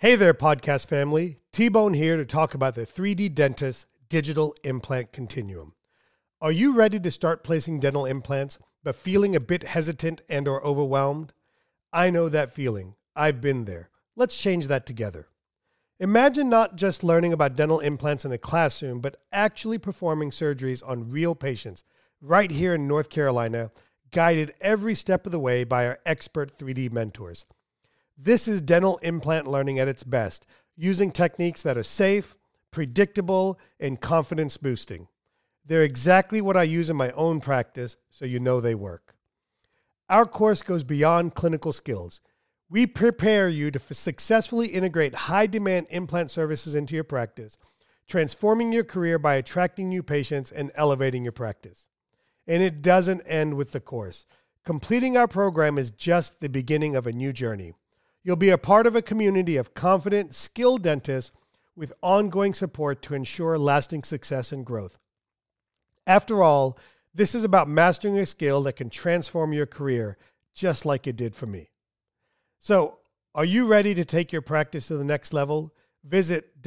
Hey there, podcast family. T-Bone here to talk about the 3D Dentist Digital Implant Continuum. Are you ready to start placing dental implants, but feeling a bit hesitant and or overwhelmed? I know that feeling. I've been there. Let's change that together. Imagine not just learning about dental implants in a classroom, but actually performing surgeries on real patients right here in North Carolina, guided every step of the way by our expert 3D mentors. This is dental implant learning at its best, using techniques that are safe, predictable, and confidence boosting. They're exactly what I use in my own practice, so you know they work. Our course goes beyond clinical skills. We prepare you to successfully integrate high-demand implant services into your practice, transforming your career by attracting new patients and elevating your practice. And it doesn't end with the course. Completing our program is just the beginning of a new journey. You'll be a part of a community of confident, skilled dentists with ongoing support to ensure lasting success and growth. After all, this is about mastering a skill that can transform your career, just like it did for me. So, are you ready to take your practice to the next level? Visit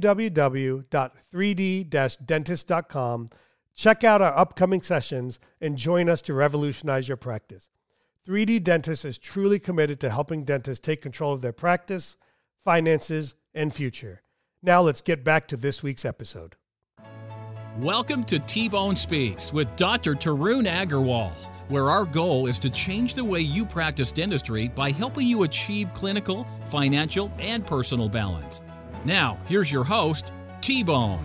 www.3d-dentist.com, check out our upcoming sessions, and join us to revolutionize your practice. 3D Dentist is truly committed to helping dentists take control of their practice, finances, and future. Now let's get back to this week's episode. Welcome to T-Bone Speaks with Dr. Tarun Agarwal, where our goal is to change the way you practice dentistry by helping you achieve clinical, financial, and personal balance. Now, here's your host, T-Bone.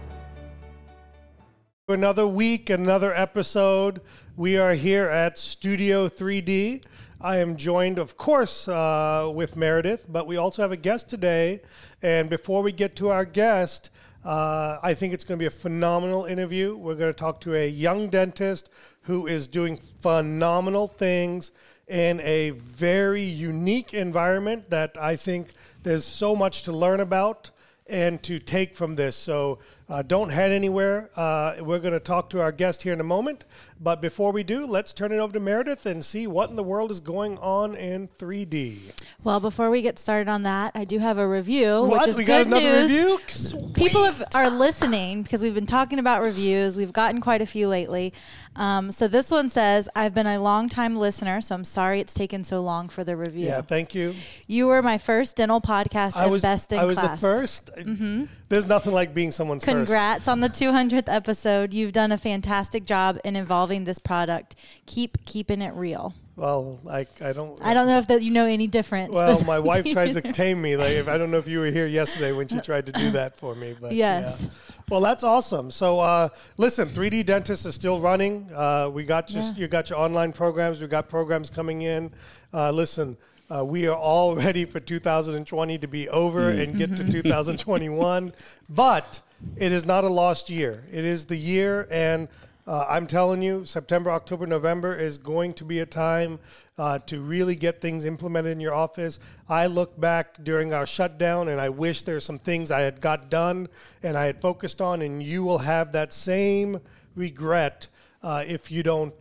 Another week, another episode. We are here at Studio 3D. I am joined, of course, with Meredith, but we also have a guest today. And before we get to our guest, I think it's going to be a phenomenal interview. We're going to talk to a young dentist who is doing phenomenal things in a very unique environment that I think there's so much to learn about and to take from this. So don't head anywhere. We're going to talk to our guest here in a moment. But before we do, let's turn it over to Meredith and see what in the world is going on in 3D. Well, before we get started on that, I do have a review, What? which is We good got another news. review? Sweet. People are listening because we've been talking about reviews. We've gotten quite a few lately. So this one says, I've been a long-time listener, so I'm sorry it's taken so long for the review. Yeah, thank you. You were my first dental podcast and best in I was class. the first. Mm-hmm. There's nothing like being someone's first. Congrats on the 200th episode. You've done a fantastic job in evolving this product. Keep keeping it real. Well, I don't know if that you know any difference. Well, my wife tries to tame me. Like, I don't know if you were here yesterday when she tried to do that for me. But yes. Yeah. Well, that's awesome. So, listen, 3D Dentist is still running. You got your online programs. We got programs coming in. Listen, we are all ready for 2020 to be over and get to 2021. But it is not a lost year. It is the year, and I'm telling you, September, October, November is going to be a time to really get things implemented in your office. I look back during our shutdown, and I wish there's some things I had got done and I had focused on, and you will have that same regret if you don't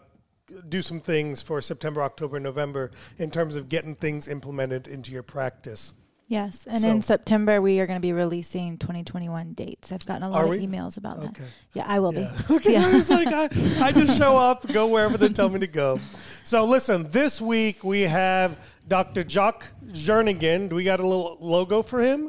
do some things for September, October, November in terms of getting things implemented into your practice. Yes, and in September, we are going to be releasing 2021 dates. I've gotten a lot of emails about that. Yeah, I will be. Okay, yeah. I was like, I just show up, go wherever they tell me to go. So listen, this week we have Dr. Jacques Jernigan. Do we got a little logo for him?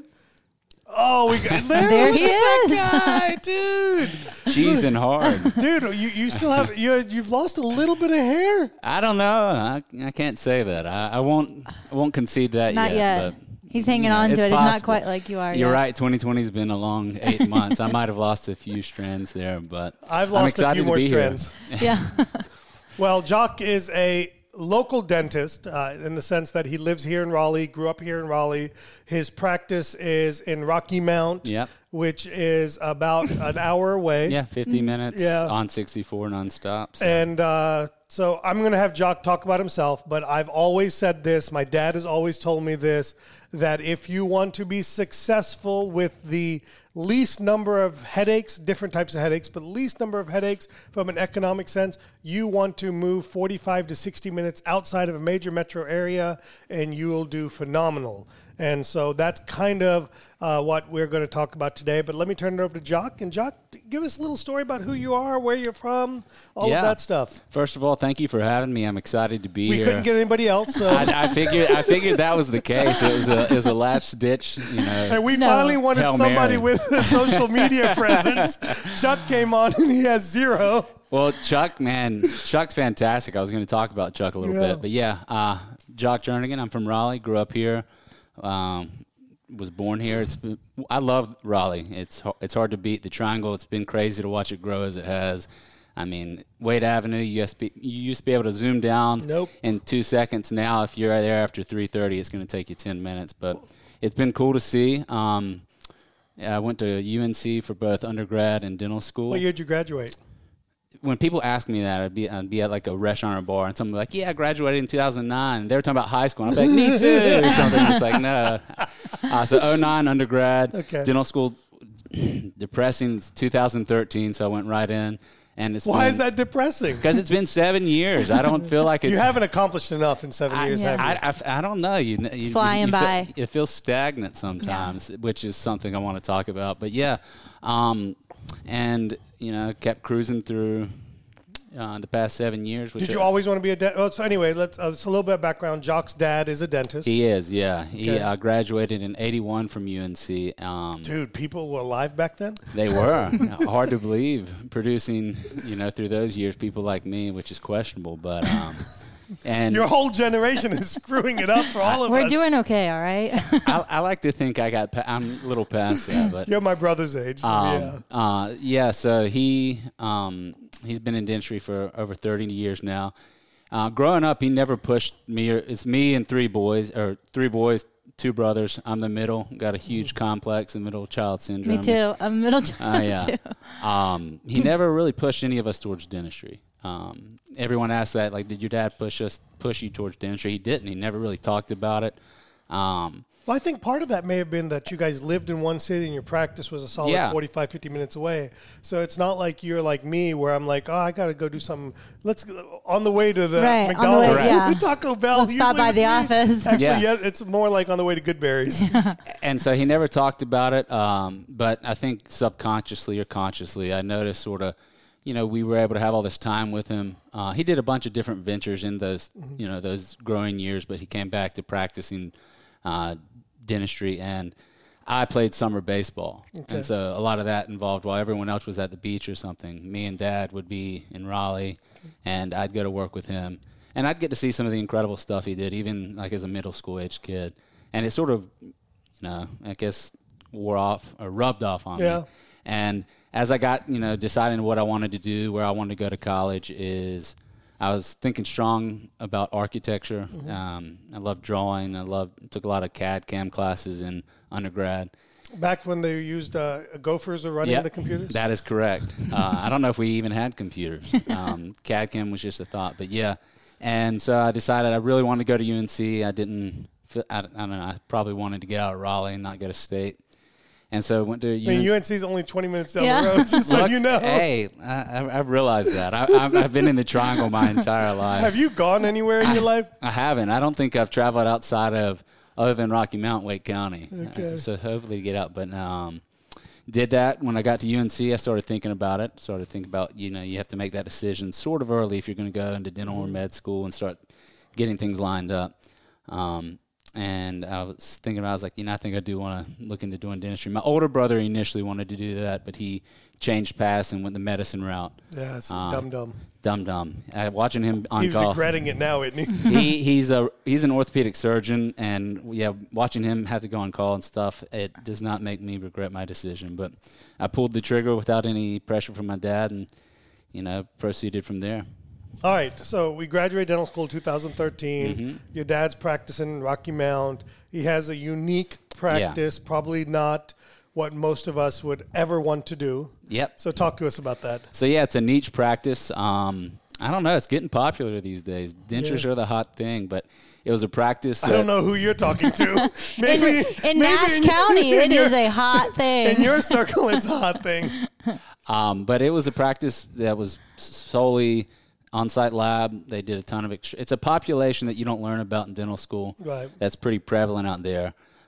Oh, we got there he is. That guy, dude. Cheesing hard. Dude, you still have, you've lost a little bit of hair? I don't know. I can't say that. I won't concede that Not yet. But he's hanging on to it. It's possible. not quite like you are You're yet. right. 2020's been a long 8 months. I might have lost a few strands there, but I've lost a few more strands. Yeah. Well, Jacques is a local dentist in the sense that he lives here in Raleigh, grew up here in Raleigh. His practice is in Rocky Mount, which is about an hour away. Yeah, 50 minutes on 64 nonstop. So. And so I'm going to have Jacques talk about himself, but I've always said this, my dad has always told me this, that if you want to be successful with the least number of headaches, different types of headaches, but least number of headaches from an economic sense, you want to move 45 to 60 minutes outside of a major metro area, and you will do phenomenal. And so that's kind of what we're going to talk about today. But let me turn it over to Jock. And Jock, give us a little story about who you are, where you're from, all of that stuff. First of all, thank you for having me. I'm excited to be here. We couldn't get anybody else, so I figured that was the case. It was a last ditch, And we finally wanted Hail somebody Mary. with a social media presence. Chuck came on and he has zero. Well, Chuck's fantastic. I was going to talk about Chuck a little bit, but Jock Jernigan. I'm from Raleigh. Grew up here. Was born here. I love Raleigh. It's hard to beat the Triangle. It's been crazy to watch it grow as it has. I mean, Wade Avenue, you used to be able to zoom down in 2 seconds. Now, if you're there after 3:30, it's going to take you 10 minutes. But it's been cool to see. I went to UNC for both undergrad and dental school. What year did you graduate? When people ask me that, I'd be at like a restaurant or bar, and someone would be like, I graduated in 2009. They were talking about high school. And I'm like, me too. Or something. It's like, no. So 09 undergrad, dental school, depressing. It's 2013, so I went right in. And Why is that depressing? Because it's been 7 years. I don't feel like it's... You haven't accomplished enough in 7 years, have you? I don't know. It's flying by. It feels stagnant sometimes, which is something I want to talk about. But and kept cruising through the past 7 years. Did you always want to be a dentist? So anyway, let's a little bit of background. Jock's dad is a dentist. He is, yeah. He graduated in '81 from UNC. Dude, people were alive back then? They were. Hard to believe, producing, through those years, people like me, which is questionable, but... And your whole generation is screwing it up for all of us. We're doing okay, all right? I like to think I'm a little past that, but you're my brother's age. So so he's been in dentistry for over 30 years now. Growing up, he never pushed me. It's me and three boys, 2 brothers. I'm the middle. Got a huge complex, the middle child syndrome. Me too. I'm middle child too. He never really pushed any of us towards dentistry. Everyone asks that, like, did your dad push you towards dentistry? He didn't. He never really talked about it. Well, I think part of that may have been that you guys lived in one city and your practice was a solid 45, 50 minutes away. So it's not like you're like me where I'm like, I got to go do something. Let's go on the way to the McDonald's, Taco Bell. Let's stop by the office. Actually, it's more like on the way to Goodberry's. And so he never talked about it. But I think subconsciously or consciously, I noticed sort of, we were able to have all this time with him. He did a bunch of different ventures in those, those growing years, but he came back to practicing dentistry, and I played summer baseball. Okay. And so a lot of that involved while everyone else was at the beach or something, me and Dad would be in Raleigh, and I'd go to work with him. And I'd get to see some of the incredible stuff he did, even like as a middle school age kid. And it sort of, I guess rubbed off on me. And as I got, deciding what I wanted to do, where I wanted to go to college, I was thinking strong about architecture. Mm-hmm. I love drawing. Took a lot of CAD/CAM classes in undergrad. Back when they used gophers or running the computers? That is correct. I don't know if we even had computers. CAD/CAM was just a thought, but yeah. And so I decided I really wanted to go to UNC. I don't know, I probably wanted to get out of Raleigh and not go to state. And so I went to UNC. UNC is only 20 minutes down the road, just so you know. Hey, I've realized that. I've been in the Triangle my entire life. Have you gone anywhere in your life? I haven't. I don't think I've traveled outside of, other than Rocky Mount, Wake County. Okay. So hopefully to get out. But did that. When I got to UNC, I started thinking about it. You have to make that decision sort of early if you're going to go into dental or med school and start getting things lined up. And I was thinking about, I was like, I think I do want to look into doing dentistry. My older brother initially wanted to do that, but he changed paths and went the medicine route. Yeah, it's dumb. Watching him on call. He's regretting it now, isn't he? He's an orthopedic surgeon, and watching him have to go on call and stuff, it does not make me regret my decision. But I pulled the trigger without any pressure from my dad, and proceeded from there. All right, so we graduated dental school in 2013. Mm-hmm. Your dad's practicing Rocky Mount. He has a unique practice, probably not what most of us would ever want to do. Yep. So talk to us about that. So, it's a niche practice. I don't know. It's getting popular these days. Dentures are the hot thing, but it was a practice. I don't know who you're talking to. Maybe in Nash County, it is a hot thing. In your circle, it's a hot thing. But it was a practice that was solely on-site lab. They did a ton of it's a population that you don't learn about in dental school. Right. That's pretty prevalent out there.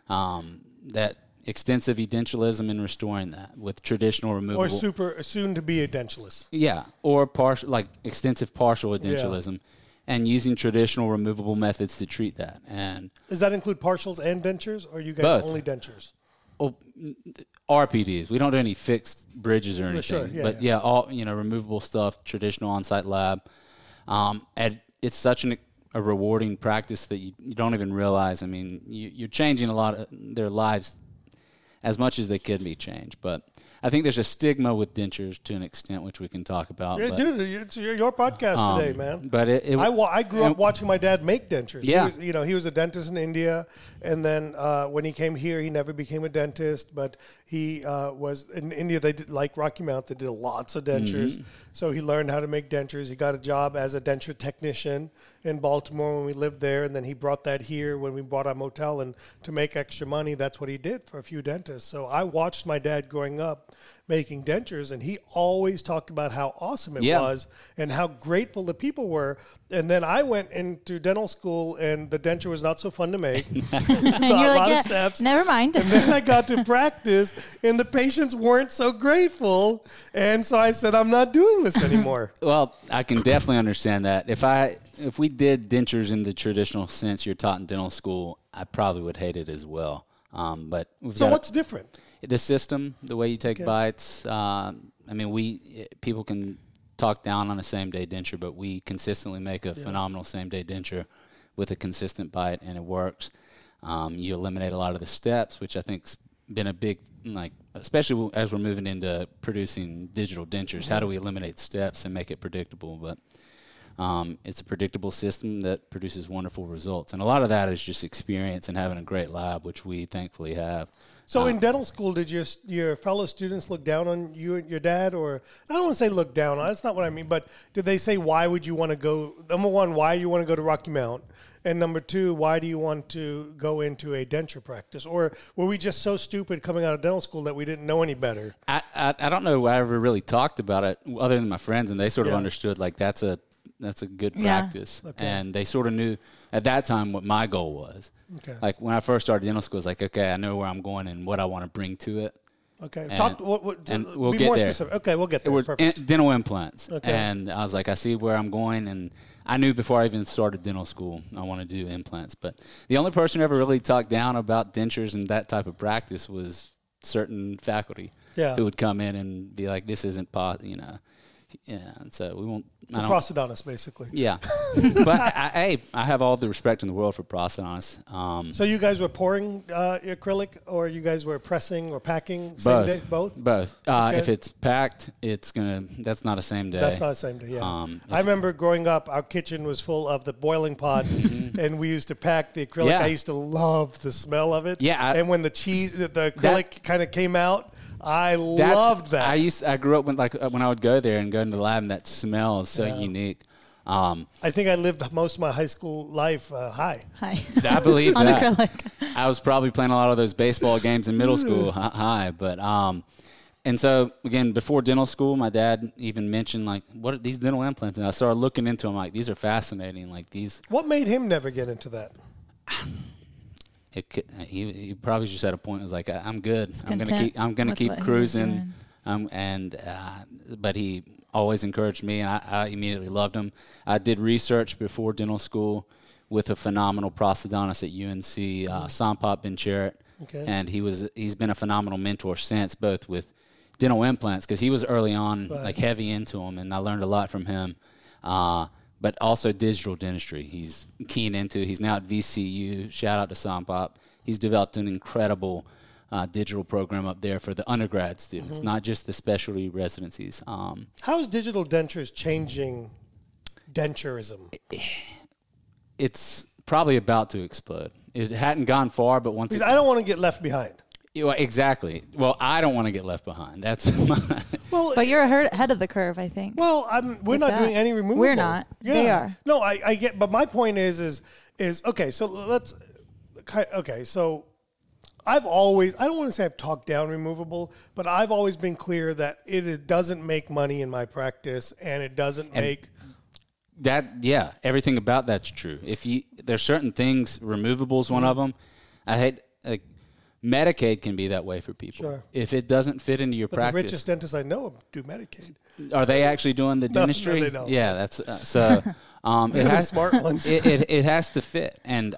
that extensive edentulous and restoring that with traditional removable. Or super soon to be edentulous. Yeah, or partial, like extensive partial edentulous, and using traditional removable methods to treat that. And does that include partials and dentures, or are you guys both. Only dentures? Oh, RPDs. We don't do any fixed bridges or anything. Sure, yeah, but all removable stuff, traditional on-site lab. And it's such a rewarding practice that you don't even realize. I mean, you're changing a lot of their lives as much as they could be changed. But I think there's a stigma with dentures to an extent, which we can talk about. Yeah, dude, it's your podcast today, man. But I grew up watching my dad make dentures. Yeah. He was a dentist in India, and then when he came here, he never became a dentist, but he was in India. They did, like Rocky Mount, they did lots of dentures. So he learned how to make dentures. He got a job as a denture technician in Baltimore when we lived there, and then he brought that here when we bought our motel, and to make extra money, that's what he did for a few dentists. So I watched my dad growing up making dentures, and he always talked about how awesome it was and how grateful the people were. And then I went into dental school, and the denture was not so fun to make. And you're a like, lot of steps. Never mind. And then I got to practice, and the patients weren't so grateful. And so I said, I'm not doing this anymore. Well, I can definitely understand that. If we did dentures in the traditional sense you're taught in dental school, I probably would hate it as well. But what's different? The system, the way you take bites. People can talk down on a same-day denture, but we consistently make a phenomenal same-day denture with a consistent bite, and it works. You eliminate a lot of the steps, which I think's been a big, especially as we're moving into producing digital dentures. How do we eliminate steps and make it predictable? But it's a predictable system that produces wonderful results, and a lot of that is just experience and having a great lab, which we thankfully have. So in dental school, did your fellow students look down on you and your dad? Or I don't want to say look down on, that's not what I mean, but did they say, why would you want to go, number one, why do you want to go to Rocky Mount? And number two, why do you want to go into a denture practice? Or were we just so stupid coming out of dental school that we didn't know any better? I don't know I ever really talked about it other than my friends, and they sort of understood that's a good practice. Okay. And they sort of knew at that time what my goal was. Okay. Like when I first started dental school, it was like, okay, I know where I'm going and what I want to bring to it. Okay. And we'll be get more there. specific. Okay, we'll get there. Perfect. Dental implants. Okay. And I was like, I see where I'm going, and I knew before I even started dental school I wanted to do implants. But the only person who ever really talked down about dentures and that type of practice was certain faculty who would come in and be like, this isn't Yeah, and so we won't. The prosthodontist, basically. Yeah, but I have all the respect in the world for prosthodontists. So you guys were pouring acrylic, or you guys were pressing or packing same day? Both. Okay. If it's packed, that's not a same day. That's not a same day. Yeah. I remember growing up, our kitchen was full of the boiling pot, and we used to pack the acrylic. Yeah. I used to love the smell of it. Yeah. And when the acrylic kind of came out, I loved that. I grew up when I would go there and go into the lab, and that smell is so unique. I think I lived most of my high school life high. I believe on that. acrylic. I was probably playing a lot of those baseball games in middle school high, but and so again, before dental school, my dad even mentioned what are these dental implants, and I started looking into them. Like, these are fascinating. Like these. What made him never get into that? He probably just at a point was like, I'm good. I'm gonna keep cruising. But he always encouraged me, and I immediately loved him. I did research before dental school with a phenomenal prosthodontist at UNC, Sampot Ben-Charat, and he's been a phenomenal mentor since, both with dental implants, because he was early on heavy into them, and I learned a lot from him. But also digital dentistry. He's keen into. He's now at VCU. Shout out to Sampot. He's developed an incredible digital program up there for the undergrad students, not just the specialty residencies. How is digital dentures changing denturism? It's probably about to explode. It hadn't gone far, but once I don't want to get left behind. Exactly. Well, I don't want to get left behind. That's but you're ahead of the curve, I think. Well, we're not doing any removal. We're not. Yeah. They are. No, I get. But my point is okay. So let's. Okay, so I don't want to say I've talked down removable, but I've always been clear that it doesn't make money in my practice, and it doesn't make. Everything about that's true. There's certain things, removable is one of them. I hate. Medicaid can be that way for people. Sure. If it doesn't fit into your But practice. the richest dentists I know do Medicaid. Are they actually doing the dentistry? No, they don't. Yeah, that's so. They're the smart ones. It has to fit, and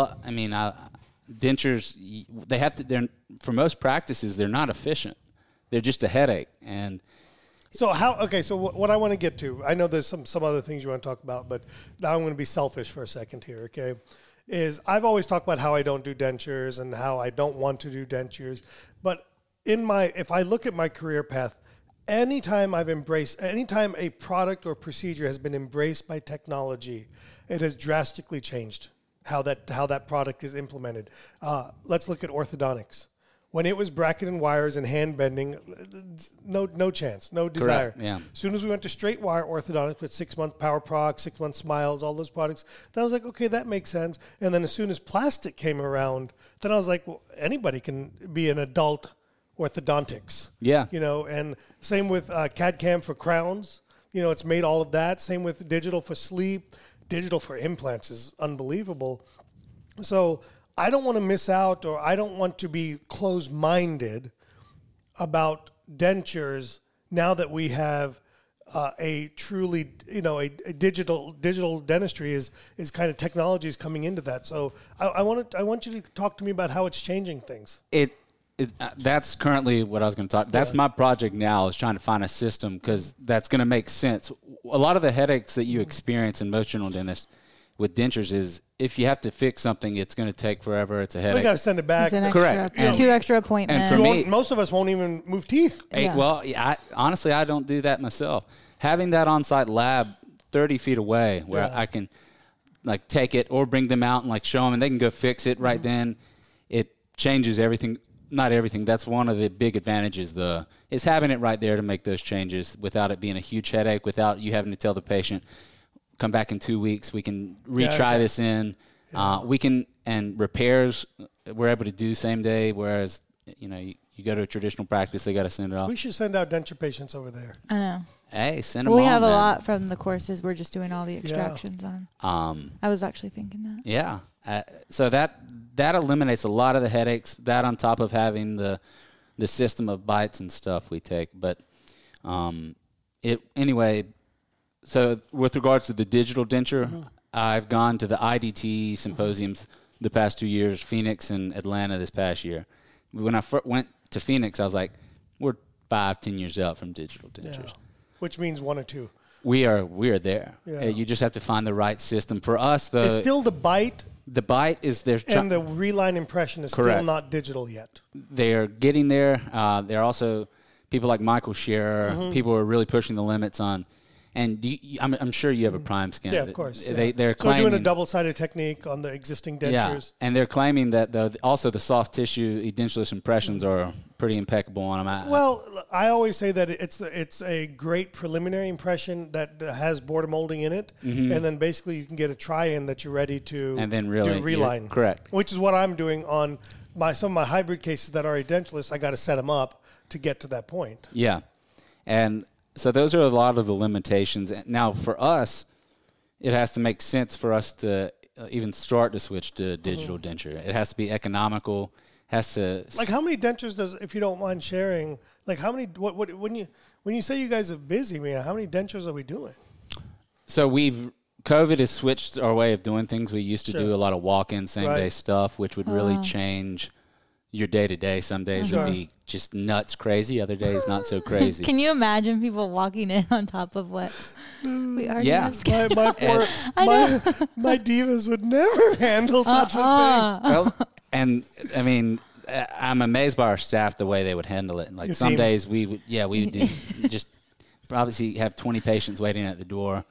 dentures. They have to. They're for most practices. They're not efficient. They're just a headache. And so how? Okay, so what I want to get to, I know there's some other things you want to talk about, but now I'm going to be selfish for a second here. Okay, is I've always talked about how I don't do dentures and how I don't want to do dentures, but if I look at my career path. Anytime a product or procedure has been embraced by technology, it has drastically changed how that product is implemented. Let's look at orthodontics. When it was bracket and wires and hand bending, no chance, no desire. Correct, yeah. As soon as we went to straight wire orthodontics with 6 month Power Proc, 6 month Smiles, all those products, then I was like, okay, that makes sense. And then as soon as plastic came around, then I was like, well, anybody can be an adult orthodontics. Yeah. And same with CAD-CAM for crowns. It's made all of that. Same with digital for sleep. Digital for implants is unbelievable. So I don't want to miss out, or I don't want to be closed-minded about dentures now that we have a truly, a digital dentistry is kind of technology is coming into that. So I want you to talk to me about how it's changing things. That's currently what I was going to talk. That's my project now, is trying to find a system, because that's going to make sense. A lot of the headaches that you experience in most general dentists with dentures is if you have to fix something, it's going to take forever. It's a headache. We got to send it back. It's an Correct. Two extra appointments. And for me, most of us won't even move teeth. Yeah. Well, honestly, I don't do that myself. Having that on-site lab 30 feet away where I can take it or bring them out and show them, and they can go fix it right then, it changes everything. Not everything. That's one of the big advantages, is having it right there to make those changes without it being a huge headache, without you having to tell the patient, come back in 2 weeks, we can retry this in. We can, and repairs we're able to do same day, whereas, you go to a traditional practice, they got to send it off. We should send out denture patients over there. I know. Hey, send them on. We have a man. lot from the courses we're just doing all the extractions on. I was actually thinking that. Yeah. So that eliminates a lot of the headaches, that on top of having the system of bites and stuff we take. But anyway, so with regards to the digital denture, I've gone to the IDT symposiums the past 2 years, Phoenix and Atlanta this past year. When I went to Phoenix, I was like, we're 5-10 years out from digital dentures. Yeah. Which means 1 or 2. We are there. Yeah. You just have to find the right system. For us, It's still the bite. The bite is their And the reline impression is Correct. still not digital yet. They're getting there. They're also people like Michael Scherer. People are really pushing the limits on. And I'm sure you have a prime scan. Yeah, of course. They're so claiming, doing a double-sided technique on the existing dentures. and they're claiming that also the soft tissue edentulous impressions are pretty impeccable on them. Well, I always say that it's a great preliminary impression that has border molding in it, and then basically you can get a try-in that you're ready to And then really, do reline. correct. Which is what I'm doing on some of my hybrid cases that are edentulous. I got to set them up to get to that point. Yeah, and so those are a lot of the limitations. Now, for us, it has to make sense for us to even start to switch to digital denture. It has to be economical. Has to How many dentures does, if you don't mind sharing, how many? What when you say you guys are busy, man? How many dentures are we doing? So COVID has switched our way of doing things. We used to Sure. do a lot of walk-in, same-day Right. stuff, which would really change your day-to-day. Some days Sure. would be just nuts crazy. Other days, not so crazy. Can you imagine people walking in on top of what we already Yeah. have scheduled? My divas would never handle such a thing. Well, and I mean, I'm amazed by our staff, the way they would handle it. Like Your some team? days we would just obviously have 20 patients waiting at the door,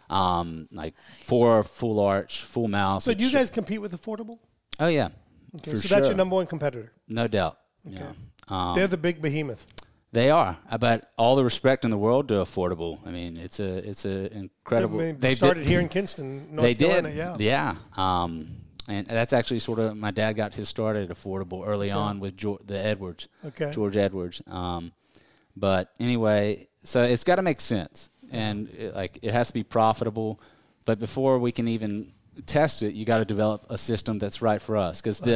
4 full arch, full mouth. So do you guys compete with Affordable? Oh yeah. Okay, For so that's sure. your number one competitor. No doubt. Yeah. They're the big behemoth. They are, but all the respect in the world to Affordable. I mean, it's a incredible. They started here in Kinston, North They Carolina. did, yeah. And that's actually sort of my dad got his start at Affordable early on with the Edwards, George Edwards. But anyway, so it's got to make sense, and it has to be profitable. But before we can even test it, you got to develop a system that's right for us, because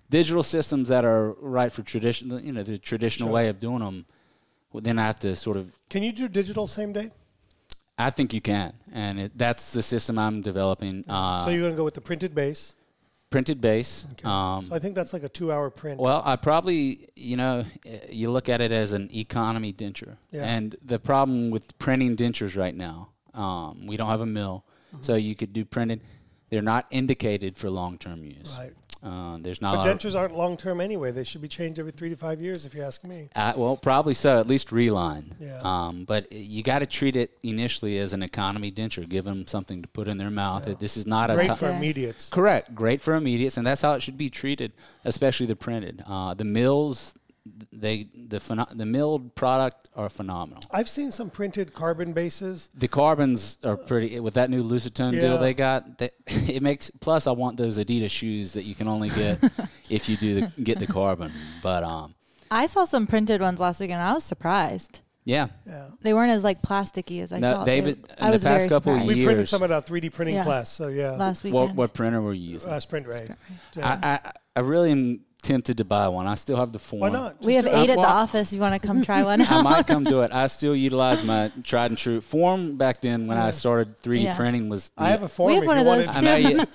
digital systems that are right for traditional, the traditional way of doing them, well, then I have to sort of. Can you do digital same day? I think you can, and that's the system I'm developing. So you're going to go with the printed base? Printed base. Okay. So I think that's like a 2-hour print. Well, I probably, you look at it as an economy denture. Yeah. And the problem with printing dentures right now, we don't have a mill, so you could do printed. They're not indicated for long-term use. Right. There's not. But dentures aren't long-term anyway. They should be changed every 3 to 5 years, if you ask me. Well, probably so. At least reline. Yeah. But you got to treat it initially as an economy denture. Give them something to put in their mouth. Yeah. This is not great for immediates. Correct. Great for immediates, and that's how it should be treated, especially the printed. The mills. The milled product are phenomenal. I've seen some printed carbon bases. The carbons are pretty with that new Lucitone deal they got. It makes plus I want those Adidas shoes that you can only get if you get the carbon. But I saw some printed ones last week and I was surprised. Yeah. They weren't as like plasticky as I thought. David, in the past couple of years, we printed some at our 3D printing class. So last weekend. What printer were you using? Sprint Ray. I really am tempted to buy one. I still have the form. Why not? We have 8 at the office. You want to come try one? I might come do it. I still utilize my tried and true form. Back then, when I started 3D printing, was I have a form. We have one of those too.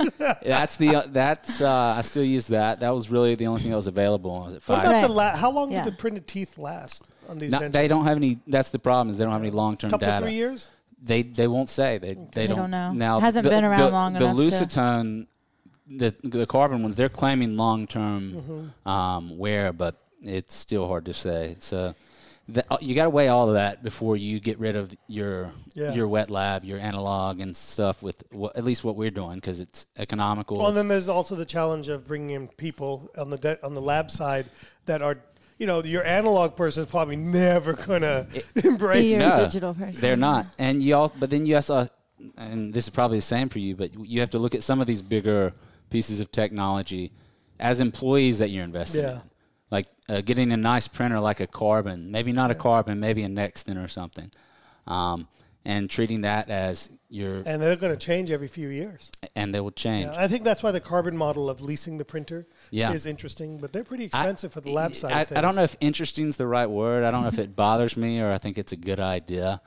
I still use that. That was really the only thing that was available. Was what about how long did the printed teeth last on these? They don't have any. That's the problem. Is they don't have any long-term data. Couple 3 years. They won't say they don't know. Now it hasn't been around long enough. The Lucitone. The carbon ones, they're claiming long-term wear, but it's still hard to say. So you got to weigh all of that before you get rid of your wet lab, your analog and stuff with at least what we're doing because it's economical. Well, and then there's also the challenge of bringing in people on the lab side that are, your analog person is probably never going to embrace a digital person. They're not. But then you also, and this is probably the same for you, but you have to look at some of these bigger pieces of technology as employees that you're investing in. Like getting a nice printer like a Carbon, maybe not a Carbon, maybe a Nexton or something, and treating that as your... And they're going to change every few years. And they will change. Yeah, I think that's why the Carbon model of leasing the printer is interesting, but they're pretty expensive for the lab side of things. I don't know if interesting is the right word. I don't know if it bothers me or I think it's a good idea.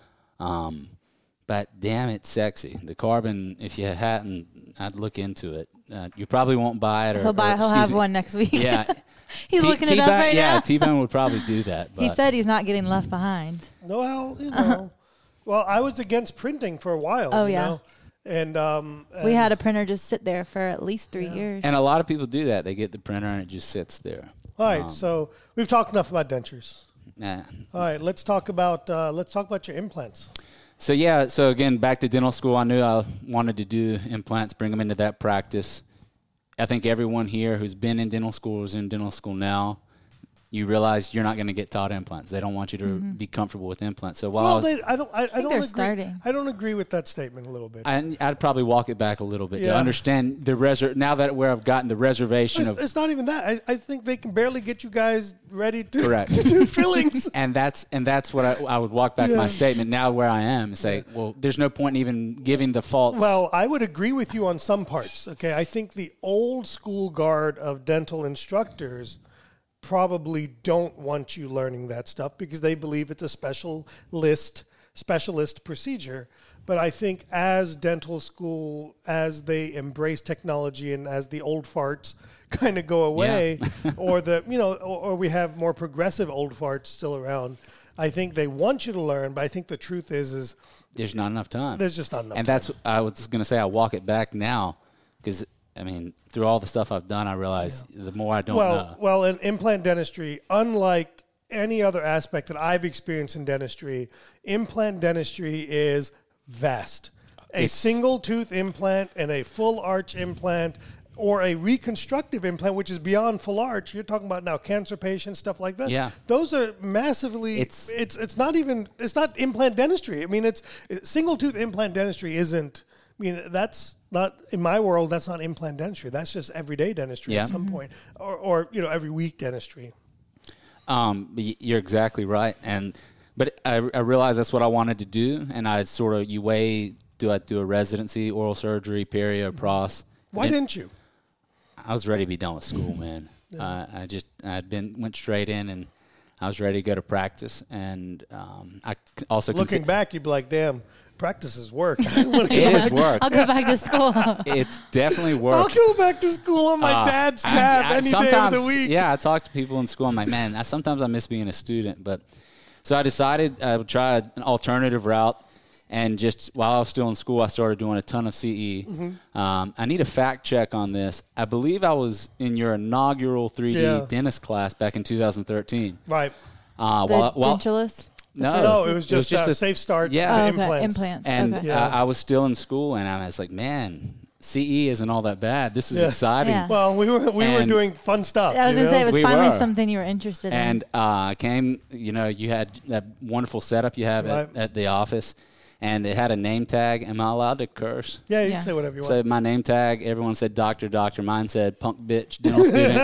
But damn, it's sexy. The Carbon, if you hadn't, I'd look into it. You probably won't buy it. He'll have one next week. Yeah. He's looking it up right now. Yeah, T-Bone would probably do that. But. He said he's not getting left behind. Well, well, I was against printing for a while. Oh, you yeah. know? And we had a printer just sit there for at least 3 years. And a lot of people do that. They get the printer and it just sits there. All right, so we've talked enough about dentures. Nah. All right, let's talk about your implants. So again, back to dental school. I knew I wanted to do implants, bring them into that practice. I think everyone here who's been in dental school is in dental school now. You realize you're not going to get taught implants. They don't want you to be comfortable with implants. So I don't agree. Starting. I don't agree with that statement a little bit. I'd probably walk it back a little bit to understand the now that where I've gotten the reservation of. It's not even that. I think they can barely get you guys ready to to do fillings. and that's what I would walk back my statement now where I am and say, well, there's no point in even giving the false. Well, I would agree with you on some parts. Okay, I think the old school guard of dental instructors probably don't want you learning that stuff because they believe it's a specialist procedure. But I think as dental school, as they embrace technology and as the old farts kind of go away, or we have more progressive old farts still around, I think they want you to learn. But I think the truth is there's not enough time. There's just not enough. And time. that's I was going to say I walk it back now because. I mean, through all the stuff I've done, I realize the more I don't know. Well, in implant dentistry, unlike any other aspect that I've experienced in dentistry, implant dentistry is vast. A single tooth implant and a full arch implant or a reconstructive implant, which is beyond full arch. You're talking about now cancer patients, stuff like that. Yeah. Those are massively, it's not implant dentistry. I mean, it's single tooth implant dentistry isn't, I mean, that's not, in my world, that's not implant dentistry. That's just everyday dentistry at some point, or every week dentistry. You're exactly right, but I realized that's what I wanted to do, and I sort of do I do a residency, oral surgery, peri, or pros? Why didn't you? I was ready to be done with school, man. I'd went straight in, and I was ready to go to practice. And I also looking back, you'd be like, "Damn, practice is work." It is work. I'll go back to school. It's definitely work. I'll go back to school on my dad's tab any day of the week. Yeah, I talk to people in school. I'm like, man, sometimes I miss being a student. But so I decided I would try an alternative route. And just while I was still in school, I started doing a ton of CE. I need a fact check on this. I believe I was in your inaugural 3D dentist class back in 2013. Right. Dentulous? No, it was just a safe start to implants. And I was still in school, and I was like, man, CE isn't all that bad. This is exciting. Yeah. Well, we were doing fun stuff. I was going to say, it was finally something you were interested in. And I came, you had that wonderful setup you have at the office. And it had a name tag. Am I allowed to curse? Yeah, you can say whatever you want. So my name tag, everyone said doctor. Mine said punk bitch dental student.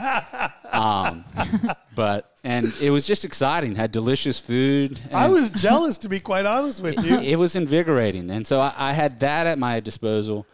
And it was just exciting. Had delicious food. I was jealous, to be quite honest with you. It was invigorating. And so I had that at my disposal.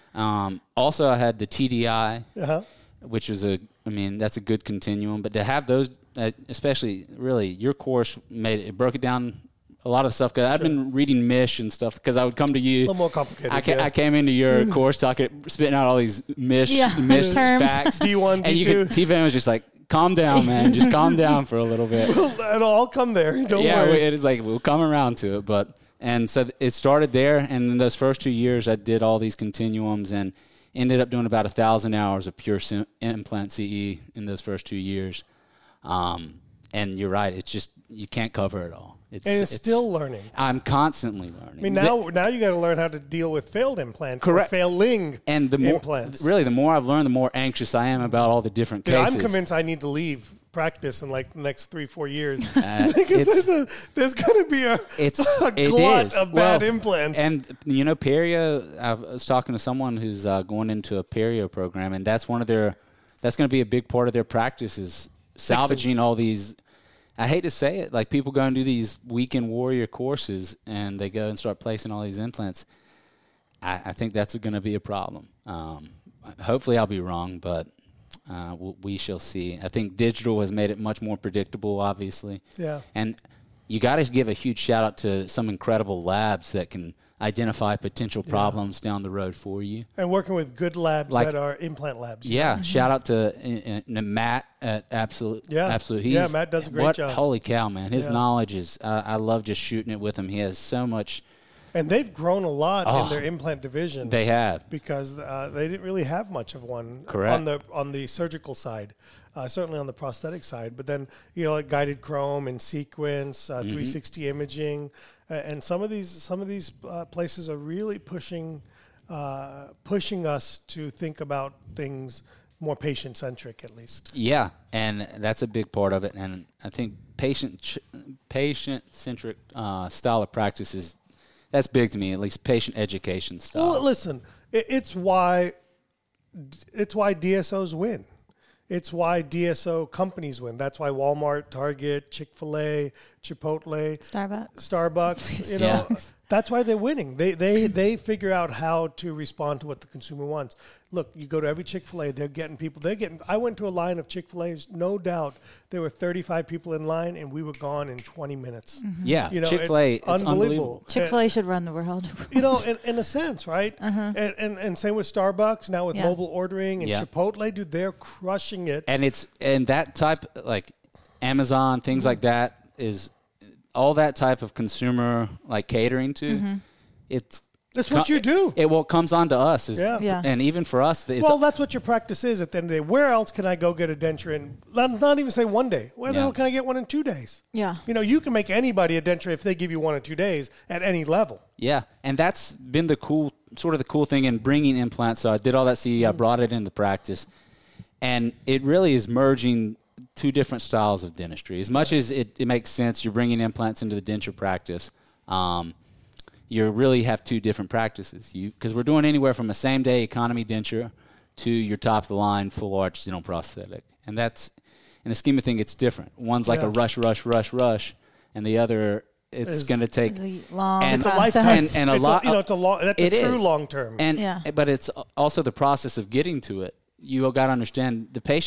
Also, I had the TDI, which was that's a good continuum. But to have those, especially really your course broke it down. A lot of stuff, because I've been reading MISH and stuff, because I would come to you. A little more complicated. I came into your course spitting out all these MISH facts. D1, D2. T-Van was just like, calm down, man. Just calm down for a little bit. It'll all come there. Don't worry. Yeah, it is like, we'll come around to it. And so it started there, and in those first 2 years, I did all these continuums and ended up doing about 1,000 hours of pure implant CE in those first 2 years. And you're right. It's just, you can't cover it all. It's still learning. I'm constantly learning. I mean, now you got to learn how to deal with failed implants. Correct. Or failing and the more, implants. Really, the more I've learned, the more anxious I am about all the different cases. I'm convinced I need to leave practice in like the next 3-4 years because there's going to be a glut of bad implants. And perio. I was talking to someone who's going into a perio program, and that's going to be a big part of their practice is salvaging all these. I hate to say it, like people go and do these weekend warrior courses and they go and start placing all these implants. I think that's going to be a problem. Hopefully I'll be wrong, but we shall see. I think digital has made it much more predictable, obviously. Yeah. And you got to give a huge shout out to some incredible labs that can identify potential problems down the road for you. And working with good labs that are implant labs. Yeah, shout out to Matt at Absolute. Yeah, Absolute. Matt does a great job. Holy cow, man. His knowledge is, I love just shooting it with him. He has so much. And they've grown a lot in their implant division. They have. Because they didn't really have much of one. Correct. On the surgical side. Certainly on the prosthetic side. But then, like guided chrome and sequence, 360 imaging. And some of these places are really pushing us to think about things more patient-centric, at least. Yeah, and that's a big part of it. And I think patient-centric style of practice that's big to me, at least patient education style. Well, listen, it's why DSOs win. It's why DSO companies win. That's why Walmart, Target, Chick-fil-A, Chipotle, Starbucks, that's why they're winning. They figure out how to respond to what the consumer wants. Look, you go to every Chick-fil-A, I went to a line of Chick-fil-A's, no doubt there were 35 people in line and we were gone in 20 minutes. Mm-hmm. Yeah, Chick-fil-A, it's unbelievable. Chick-fil-A should run the world. In a sense, right? And same with Starbucks, now with mobile ordering, and Chipotle, dude, they're crushing it. And that type, like Amazon, things like that, is all that type of consumer like catering to. That's what you do. It comes on to us. And even for us. That's what your practice is at the end of the day. Where else can I go get a denture in? Not even say 1 day. Where the hell can I get one in 2 days? Yeah. You can make anybody a denture if they give you 1 or 2 days at any level. Yeah. And that's been the cool thing in bringing implants. So I did all that CE. I brought it into practice. And it really is merging two different styles of dentistry. As much as it makes sense, you're bringing implants into the denture practice. You really have two different practices. Because we're doing anywhere from a same-day economy denture to your top-of-the-line full-arch dental prosthetic. And that's, in the scheme of things, it's different. One's like a rush, and the other, it's going to take long. It's a lifetime. And a lot. That's a true long-term. But it's also the process of getting to it. You got to understand the patient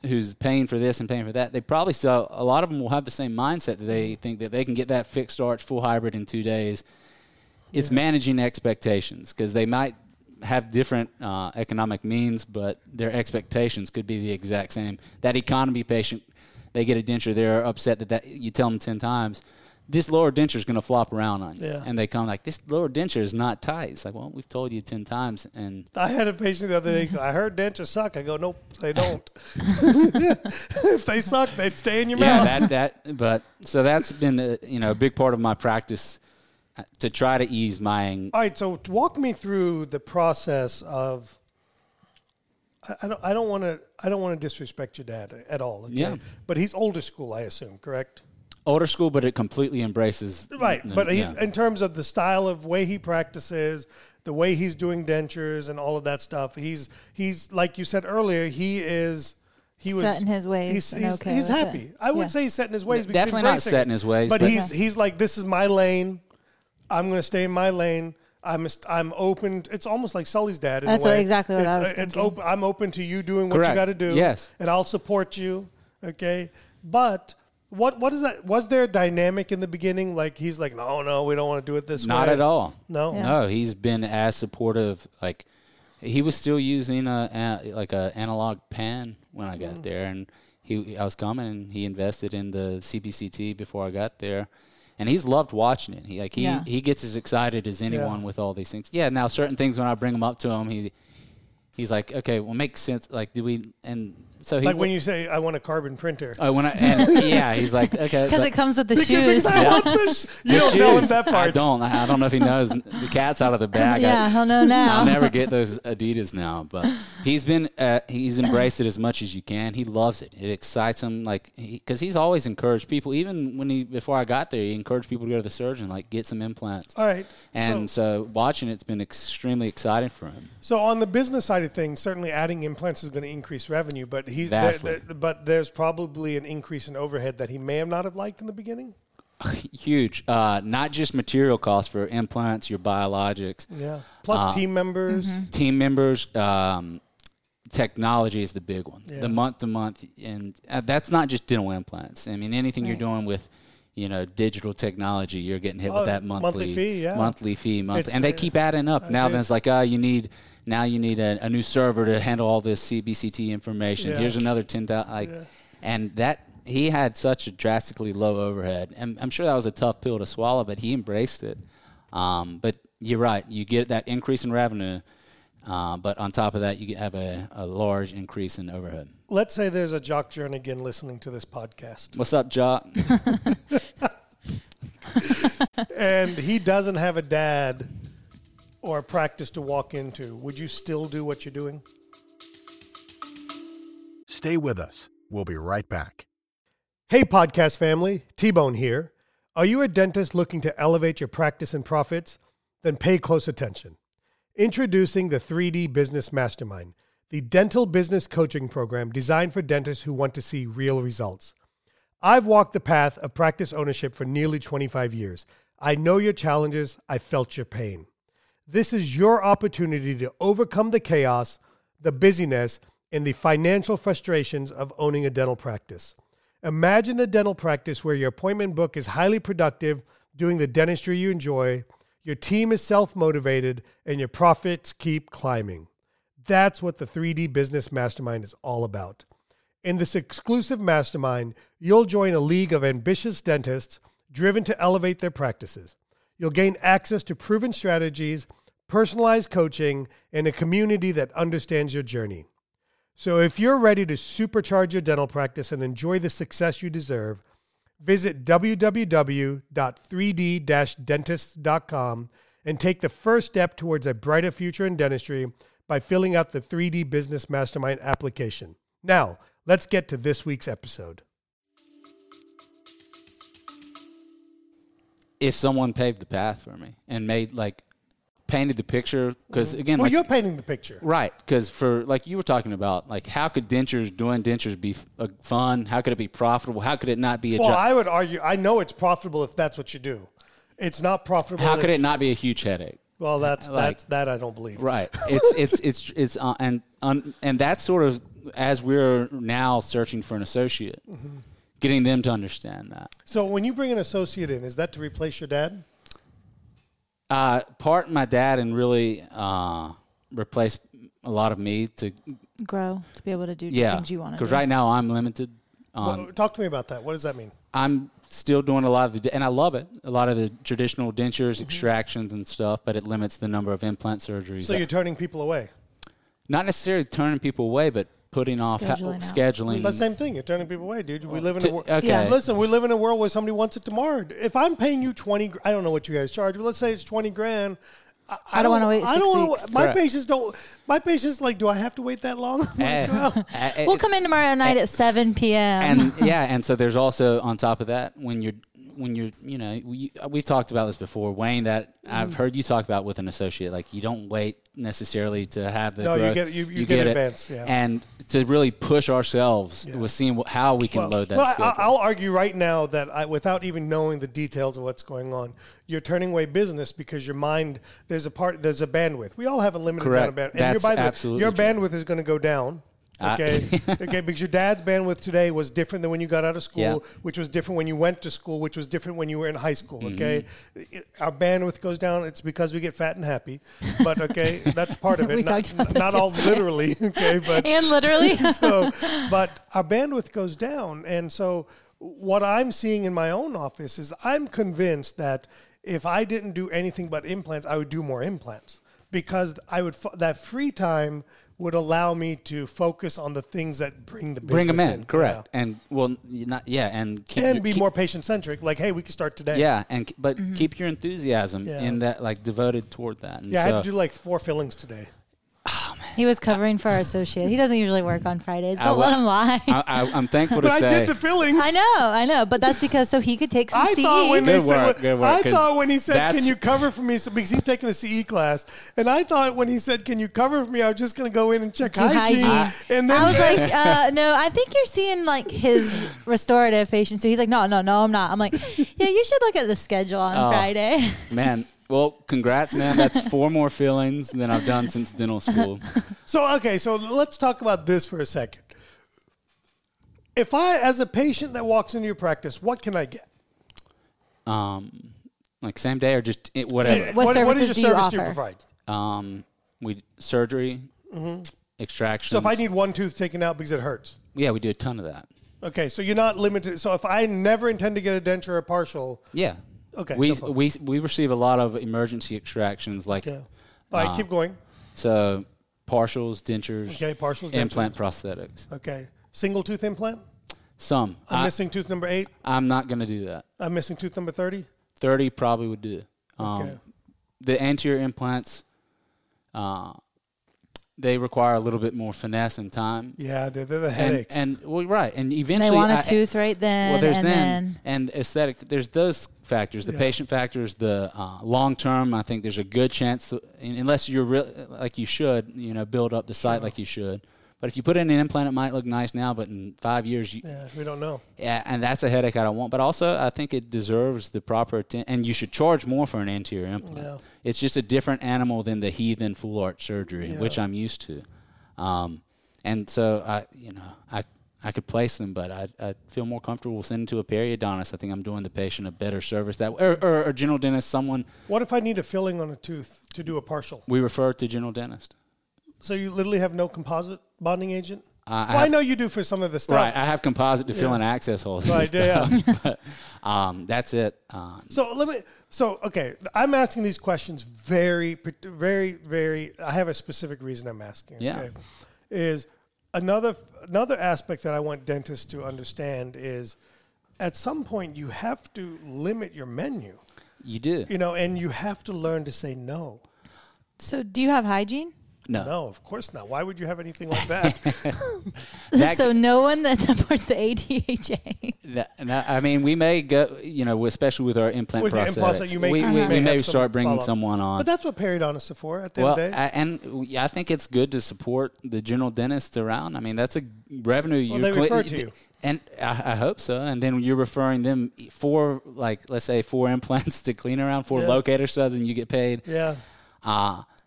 who's paying for this and paying for that, they probably still, a lot of them will have the same mindset that they think that they can get that fixed arch full hybrid in 2 days. It's managing expectations, because they might have different economic means, but their expectations could be the exact same. That economy patient, they get a denture, they're upset that you tell them 10 times, this lower denture is going to flop around on you. Yeah. And they come like, this lower denture is not tight. It's like, well, we've told you 10 times. And I had a patient the other day, I heard dentures suck. I go, nope, they don't. If they suck, they'd stay in your mouth. But so that's been a big part of my practice, to try to ease my All right, so walk me through the process of. I don't want to disrespect your dad at all. Okay? Yeah. But he's older school, I assume, correct? older school, but it completely embraces. Right, but in terms of the style of way he practices, the way he's doing dentures and all of that stuff, he's like you said earlier, he was set in his ways. He's happy. It. I would say he's set in his ways. Definitely not set in his ways. But he's like, this is my lane. I'm going to stay in my lane. I'm open. It's almost like Sully's dad in That's a way. Exactly what I was thinking. I'm open to you doing what Correct. you got to do. Yes. And I'll support you. Okay. But what is that? Was there a dynamic in the beginning? Like he's like, no, we don't want to do it this way. Not at all. No. Yeah. No, he's been as supportive. Like he was still using a analog pan when I got there, and I was coming, and he invested in the CBCT before I got there. And he's loved watching it. He gets as excited as anyone with all these things. Yeah. Now certain things when I bring them up to him, he's like, okay, well, makes sense. Like, do we? And so he when you say I want a carbon printer. He's like, okay, because it comes with the shoes. I want this. You don't tell him that part. I don't know if he knows. The cat's out of the bag. Yeah, he'll know now. I'll never get those Adidas now, but he's embraced it as much as you can. He loves it. It excites him, because he's always encouraged people. Even before I got there, he encouraged people to go to the surgeon, get some implants. All right. And so watching it's been extremely exciting for him. So on the business side of things, certainly adding implants is going to increase revenue, but but there's probably an increase in overhead that he may have not have liked in the beginning. Huge. Not just material costs for implants, your biologics. Yeah. Plus team members. Mm-hmm. Team members. Technology is the big one. Yeah. The month-to-month. And that's not just dental implants. I mean, anything you're doing with, digital technology, you're getting hit with that monthly fee. Yeah. Monthly fee. And they keep adding up. Now then it's like, you need a new server to handle all this CBCT information. Yeah. Here's another 10,000. And that he had such a drastically low overhead. And I'm sure that was a tough pill to swallow, but he embraced it. But you're right. You get that increase in revenue, but on top of that, you have a large increase in overhead. Let's say there's a Jock Jernigan listening to this podcast. What's up, Jock? And he doesn't have a dad or a practice to walk into. Would you still do what you're doing? Stay with us. We'll be right back. Hey, podcast family. T-Bone here. Are you a dentist looking to elevate your practice and profits? Then pay close attention. Introducing the 3D Business Mastermind, the dental business coaching program designed for dentists who want to see real results. I've walked the path of practice ownership for nearly 25 years. I know your challenges. I felt your pain. This is your opportunity to overcome the chaos, the busyness, and the financial frustrations of owning a dental practice. Imagine a dental practice where your appointment book is highly productive, doing the dentistry you enjoy, your team is self-motivated, and your profits keep climbing. That's what the 3D Business Mastermind is all about. In this exclusive mastermind, you'll join a league of ambitious dentists driven to elevate their practices. You'll gain access to proven strategies, personalized coaching, and a community that understands your journey. So if you're ready to supercharge your dental practice and enjoy the success you deserve, visit www.3d-dentist.com and take the first step towards a brighter future in dentistry by filling out the 3D Business Mastermind application. Now, let's get to this week's episode. If someone paved the path for me and made painted the picture, because again, you're painting the picture, right? Because for you were talking about, how could doing dentures be fun? How could it be profitable? How could it not be a job? Well, I would argue, I know it's profitable if that's what you do. It's not profitable. How could it not be a huge headache? Well, that's that I don't believe. Right. And that's sort of as we're now searching for an associate, getting them to understand that. So when you bring an associate in, is that to replace your dad? Part my dad and really replace a lot of me to grow, to be able to do things you want to do. Because right now I'm limited. Talk to me about that. What does that mean? I'm still doing a lot of and I love it, a lot of the traditional dentures, extractions and stuff, but it limits the number of implant surgeries. So you're turning people away? Not necessarily turning people away, but putting off scheduling. That's the same thing. You're turning people away, dude. We live in a world. Okay. Yeah. Listen, we live in a world where somebody wants it tomorrow. If I'm paying you $20, I don't know what you guys charge, but let's say it's $20,000. I don't want to wait 6 weeks. My patients don't. My patients like, do I have to wait that long? We'll come in tomorrow night at 7 p.m. And so there's also on top of that when you're we've talked about this before, Wayne. That I've heard you talk about with an associate. Like you don't wait necessarily to have the growth. You get advanced, and to really push ourselves with seeing how we can load that schedule. I'll argue right now that without even knowing the details of what's going on, you're turning away business because your mind there's a bandwidth. We all have a limited amount of bandwidth. That's absolutely your true. bandwidth is going to go down. Okay, because your dad's bandwidth today was different than when you got out of school, which was different when you went to school, which was different when you were in high school. Okay, our bandwidth goes down. It's because we get fat and happy, but okay, that's part of it. We talked about that not all literally, okay, but and literally. But our bandwidth goes down, and so what I'm seeing in my own office is I'm convinced that if I didn't do anything but implants, I would do more implants because I would that free time would allow me to focus on the things that bring the business bring them in. Correct. Yeah. And be more patient centric. Like, hey, we can start today. Yeah, but keep your enthusiasm in that, like devoted toward that. And I had to do like 4 fillings today. Oh, man. He was covering for our associate. He doesn't usually work on Fridays. Don't let him lie. I'm thankful to but say. I did the fillings. I know. But that's because so he could take some CE. Good work. I thought when he said, can you cover for me, because he's taking a CE class, and I thought when he said, can you cover for me, I was just going to go in and check hygiene. And then I was like, no, I think you're seeing like his restorative patient. So he's like, no, I'm not. I'm like, yeah, you should look at the schedule on Friday. Man. Well, congrats, man. That's 4 more fillings than I've done since dental school. So let's talk about this for a second. If as a patient that walks into your practice, what can I get? Like same day or just whatever. What services is your service do you offer? provide? Surgery, extraction. So if I need one tooth taken out because it hurts? Yeah, we do a ton of that. Okay, so you're not limited. So if I never intend to get a denture or a partial. Yeah. Okay. We receive a lot of emergency extractions like. Yeah. All right, keep going. So partials, dentures. Okay, partials, implant prosthetics. Okay. Single tooth implant? Some. I'm missing tooth number 8? I'm not going to do that. I'm missing tooth number 30? 30 probably would do. Okay. The anterior implants, they require a little bit more finesse and time. Yeah, they're the headaches. And eventually they want a tooth right then. Well, there's and aesthetic. There's those factors, the patient factors, the long term. I think there's a good chance, unless you're like you should, build up the site like you should. But if you put in an implant, it might look nice now, but in 5 years, we don't know. Yeah, and that's a headache I don't want. But also, I think it deserves the proper attention, and you should charge more for an anterior implant. Yeah. It's just a different animal than the heathen full arch surgery, which I'm used to. And so I could place them, but I feel more comfortable sending to a periodontist. I think I'm doing the patient a better service that way, or a general dentist. What if I need a filling on a tooth to do a partial? We refer to general dentist. So you literally have no composite bonding agent? I know you do for some of the stuff. Right, I have composite to fill in access holes. Right, yeah. But that's it. Okay, I'm asking these questions very, very, very. I have a specific reason I'm asking. Okay? Yeah, is another aspect that I want dentists to understand is, at some point you have to limit your menu. You do. And you have to learn to say no. So, do you have hygiene? No, of course not. Why would you have anything like that? So no one that supports the ADHA. I mean, we may go, especially with our implant prosthetics. We may start bringing someone on. But that's what periodontists are for at the end of the day. I think it's good to support the general dentist around. I mean, that's a revenue. Well, they refer to you. And I hope so. And then you're referring them for, let's say 4 implants to clean around, 4 locator studs, and you get paid. Yeah.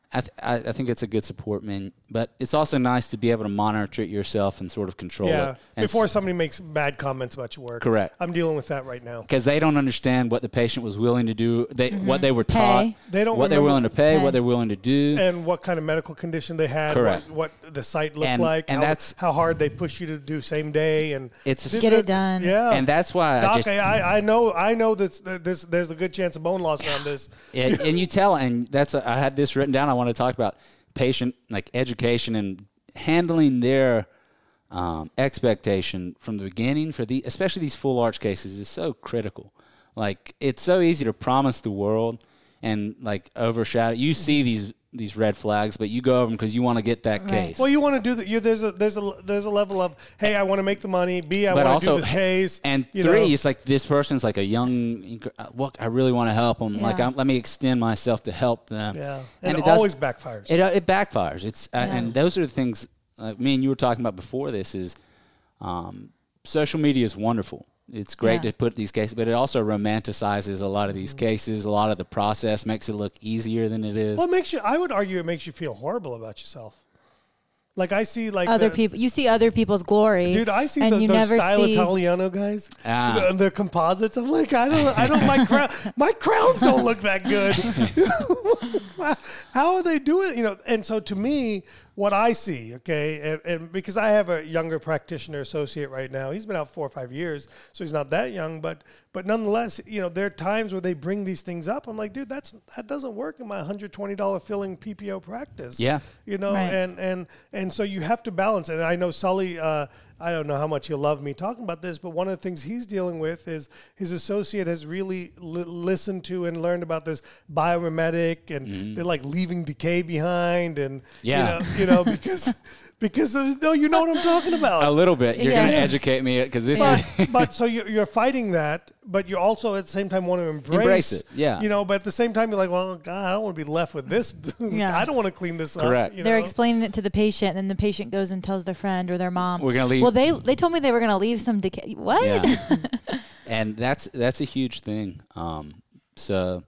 I think it's a good support, man. But it's also nice to be able to monitor it yourself and sort of control it. And before somebody makes bad comments about your work. Correct. I'm dealing with that right now. Because they don't understand what the patient was willing to do, what they were taught, they don't what they're willing to pay, what they're willing to do. And what kind of medical condition they had. Correct. What the site looked like. And that's how hard they push you to do same day. And get it done. Yeah. And that's why Doc, I know that there's a good chance of bone loss around this. And you tell, and I had this written down I want to talk about. Patient like education and handling their expectation from the beginning especially these full arch cases is so critical. Like it's so easy to promise the world and like overshadow. You see these red flags, but you go over them because you want to get that case. Well, you want to do that. There's a level of, hey, I want to make the money. B, I want to do the case. And three, it's like this person's like a young. I really want to help them. Yeah. Like let me extend myself to help them. Yeah, and it always backfires. It backfires. It's and those are the things. Me and you were talking about before this is, social media is wonderful. It's great to put these cases, but it also romanticizes a lot of these cases. A lot of the process makes it look easier than it is. Well, I would argue it makes you feel horrible about yourself. Like I see other people. You see other people's glory. Dude, I see and those Style Italiano guys. The composites. I'm like, I don't my crowns don't look that good. How are they doing? And so to me, what I see, okay, and because I have a younger practitioner associate right now, he's been out 4 or 5 years, so he's not that young, but nonetheless, there are times where they bring these things up. I'm like, dude, that doesn't work in my $120 filling PPO practice. Yeah, right. and so you have to balance. And I know Sully. I don't know how much he'll love me talking about this, but one of the things he's dealing with is his associate has really listened to and learned about this biomimetic, and they're like leaving decay behind, and because you know what I'm talking about. A little bit. You're going to educate me because this is. But so you're fighting that, but you also at the same time want to embrace it. Yeah. But at the same time you're like, well, God, I don't want to be left with this. I don't want to clean this Correct. up. They're explaining it to the patient, and the patient goes and tells their friend or their mom. We're going to leave. Well, they told me they were going to leave some decay. What? Yeah. And that's a huge thing. So.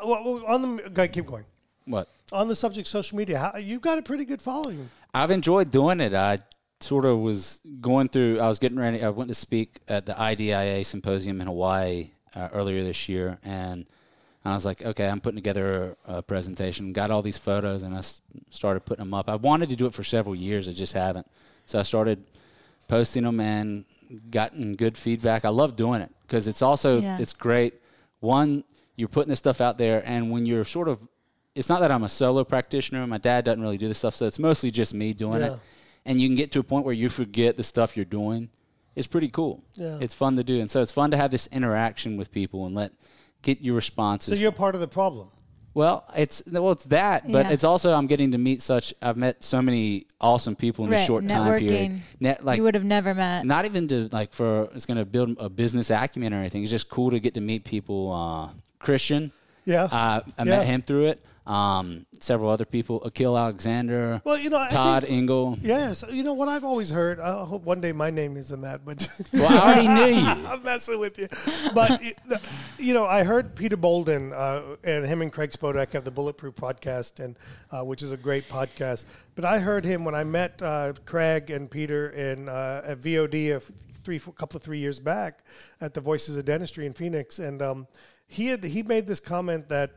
Keep going. What? On the subject of social media, you've got a pretty good following. I've enjoyed doing it. I sort of was going through, I was getting ready. I went to speak at the IDIA symposium in Hawaii earlier this year. And I was like, okay, I'm putting together a presentation. Got all these photos, and I started putting them up. I wanted to do it for several years. I just haven't. So I started posting them and gotten good feedback. I love doing it because it's also, it's great. One, you're putting this stuff out there, and when you're sort of, it's not that I'm a solo practitioner. My dad doesn't really do this stuff, so it's mostly just me doing it. And you can get to a point where you forget the stuff you're doing. It's pretty cool. Yeah. It's fun to do. And so it's fun to have this interaction with people and get your responses. So you're part of the problem. Well, it's that, but it's also I'm getting to meet I've met so many awesome people in this short time period. You would have never met. Not even to it's going to build a business acumen or anything. It's just cool to get to meet people. Christian. Yeah. I met him through it. Several other people, Akil Alexander, Todd Engel. Yes. What I've always heard, I hope one day my name is in that, but well, I already knew you. I'm messing with you. But, I heard Peter Bolden and him and Craig Spodak have the Bulletproof podcast, and which is a great podcast. But I heard him when I met Craig and Peter at VOD a couple of 3 years back at the Voices of Dentistry in Phoenix. And he made this comment that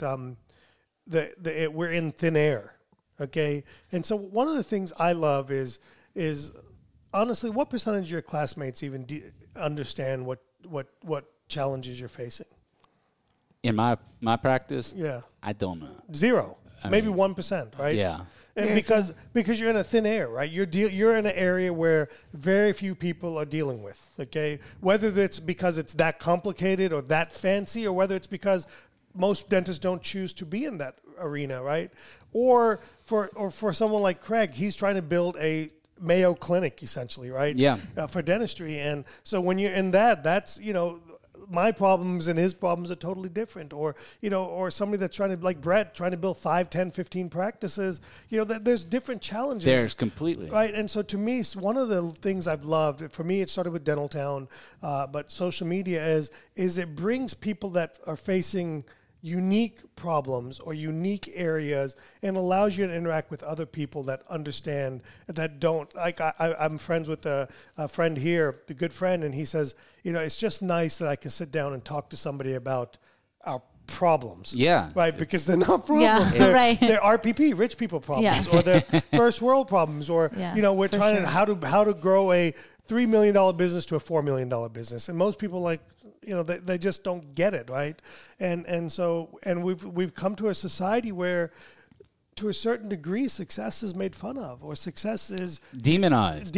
we're in thin air, okay? And so one of the things I love is honestly, what percentage of your classmates even understand what challenges you're facing? In my practice? Yeah. I don't know. Zero. Maybe 1%, right? Yeah. And because you're in a thin air, right? You're in an area where very few people are dealing with, okay? Whether it's because it's that complicated or that fancy, or whether it's because most dentists don't choose to be in that arena, right? Or for someone like Craig, he's trying to build a Mayo Clinic, essentially, right? Yeah. For dentistry. And so when you're in that's, my problems and his problems are totally different. Or somebody that's trying to, like Brett, trying to build 5, 10, 15 practices, there's different challenges. There's completely. Right. And so to me, one of the things I've loved, for me, it started with Dentaltown, but social media is it brings people that are facing unique problems or unique areas and allows you to interact with other people that understand, that don't. Like I'm friends with a friend here, a good friend, and he says, it's just nice that I can sit down and talk to somebody about our problems. Yeah. Right, because they're not problems. Yeah, they're, right. they're RPP, rich people problems, or they're first world problems, or, we're trying to, how to grow a $3 million business to a $4 million business. And most people they just don't get it, right? And so we've come to a society where, to a certain degree, success is made fun of, or success is demonized.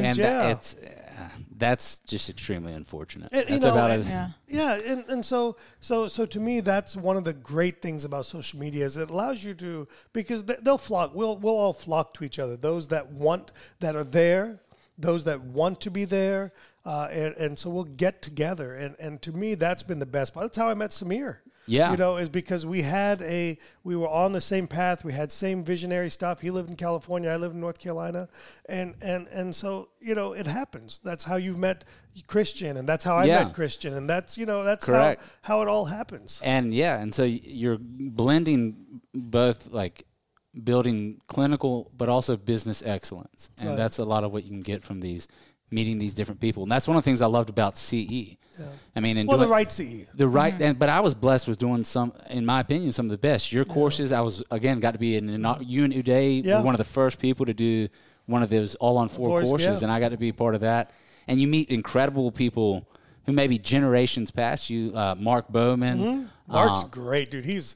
And that's just extremely unfortunate. And so to me, that's one of the great things about social media is it allows you to, because they'll flock. We'll all flock to each other. Those that are there, those that want to be there. And so we'll get together. And to me, that's been the best part. That's how I met Samir. Yeah. Is because we were on the same path. We had same visionary stuff. He lived in California. I lived in North Carolina. And so, it happens. That's how you've met Christian, and that's how I met Christian. And that's how it all happens. And so you're blending both, like, building clinical but also business excellence. And that's a lot of what you can get from meeting these different people. And that's one of the things I loved about CE. Yeah. I mean, the right CE. The right, but I was blessed with doing in my opinion, some of the best. Your courses, I was, again, got to be you and Uday were one of the first people to do one of those all-on-4 courses, and I got to be part of that. And you meet incredible people who may be generations past you, Mark Bowman. Mm-hmm. Mark's great, dude. He's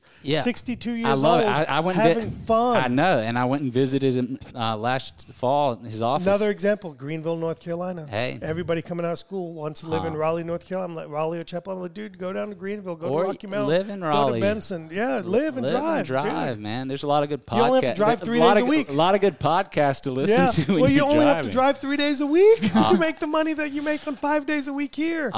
62 years old. I went having fun. I know, and I went and visited him last fall in his office. Another example, Greenville, North Carolina. Hey, everybody coming out of school wants to live in Raleigh, North Carolina. I'm like, Raleigh or Chapel. I'm like, dude, go down to Greenville, go to Rocky Mountain, live in Raleigh, go to Benson. Yeah, live and drive, dude. Man. There's a lot of good podcasts. You only have to drive 3 days a week. A lot of good podcasts to listen to. Well, you only have to drive 3 days a week to make the money that you make on 5 days a week here.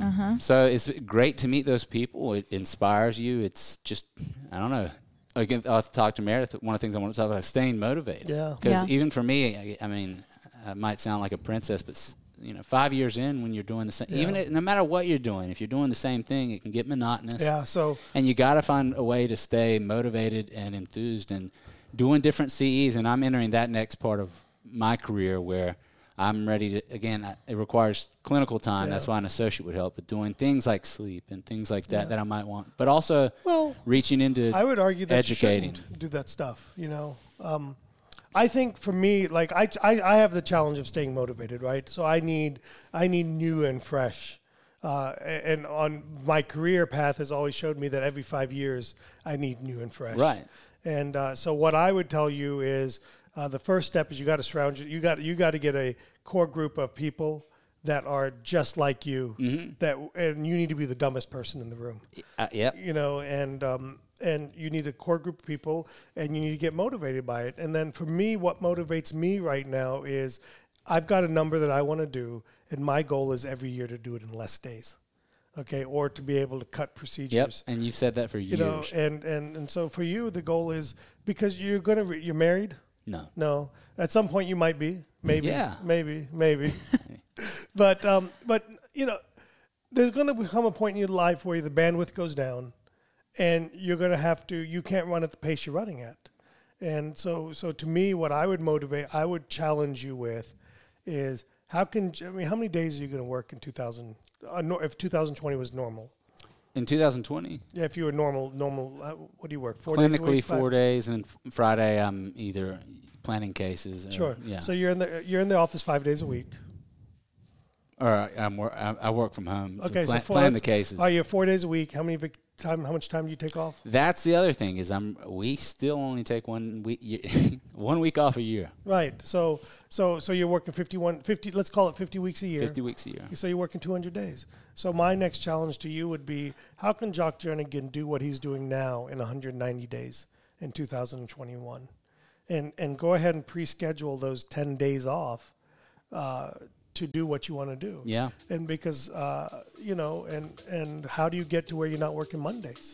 So it's great to meet those people. It inspires you. It's just, I don't know. Again, I'll have to talk to Meredith. One of the things I want to talk about is staying motivated. Yeah. Because even for me, I mean, I might sound like a princess, but 5 years in, when you're doing the same, no matter what you're doing, if you're doing the same thing, it can get monotonous. Yeah. So. And you got to find a way to stay motivated and enthused and doing different CEs. And I'm entering that next part of my career where I'm ready to, again, it requires clinical time. That's why an associate would help. But doing things like sleep and things like that that I might want. But also reaching into I would argue that educating. You shouldn't do that stuff, I think for me, like I have the challenge of staying motivated, right? So I need new and fresh. And on my career path has always showed me that every 5 years I need new and fresh. Right. And so what I would tell you is the first step is you got to surround you got to get a core group of people that are just like you. Mm-hmm. And you need to be the dumbest person in the room. And you need a core group of people, and you need to get motivated by it. And then for me, what motivates me right now is I've got a number that I want to do, and my goal is every year to do it in less days. Okay, or to be able to cut procedures. Yep, and you've said that for years. And so for you, the goal is, because you're you're married. No. At some point, you might be. Maybe. Yeah. Maybe. But there's going to become a point in your life where the bandwidth goes down, and you're going to have to. You can't run at the pace you're running at. And so to me, what I would challenge you with, is how many days are you going to work in 2000? If 2020 was normal. In 2020? Yeah, if you were normal, what do you work? 4 days a week? Clinically 4 days, and Friday I'm either planning cases. Sure. So you're in the office 5 days a week. Or I work from home. Okay, to plan the cases. Oh, you're 4 days a week. How much time do you take off? That's the other thing is we still only take 1 week 1 week off a year. Right. So you're working 50. Let's call it 50 weeks a year. 50 weeks a year. So you're working 200 days. So my next challenge to you would be, how can Jock Jernigan do what he's doing now in 190 days in 2021, and go ahead and pre-schedule those 10 days off to do what you want to do. Yeah. And because and how do you get to where you're not working Mondays?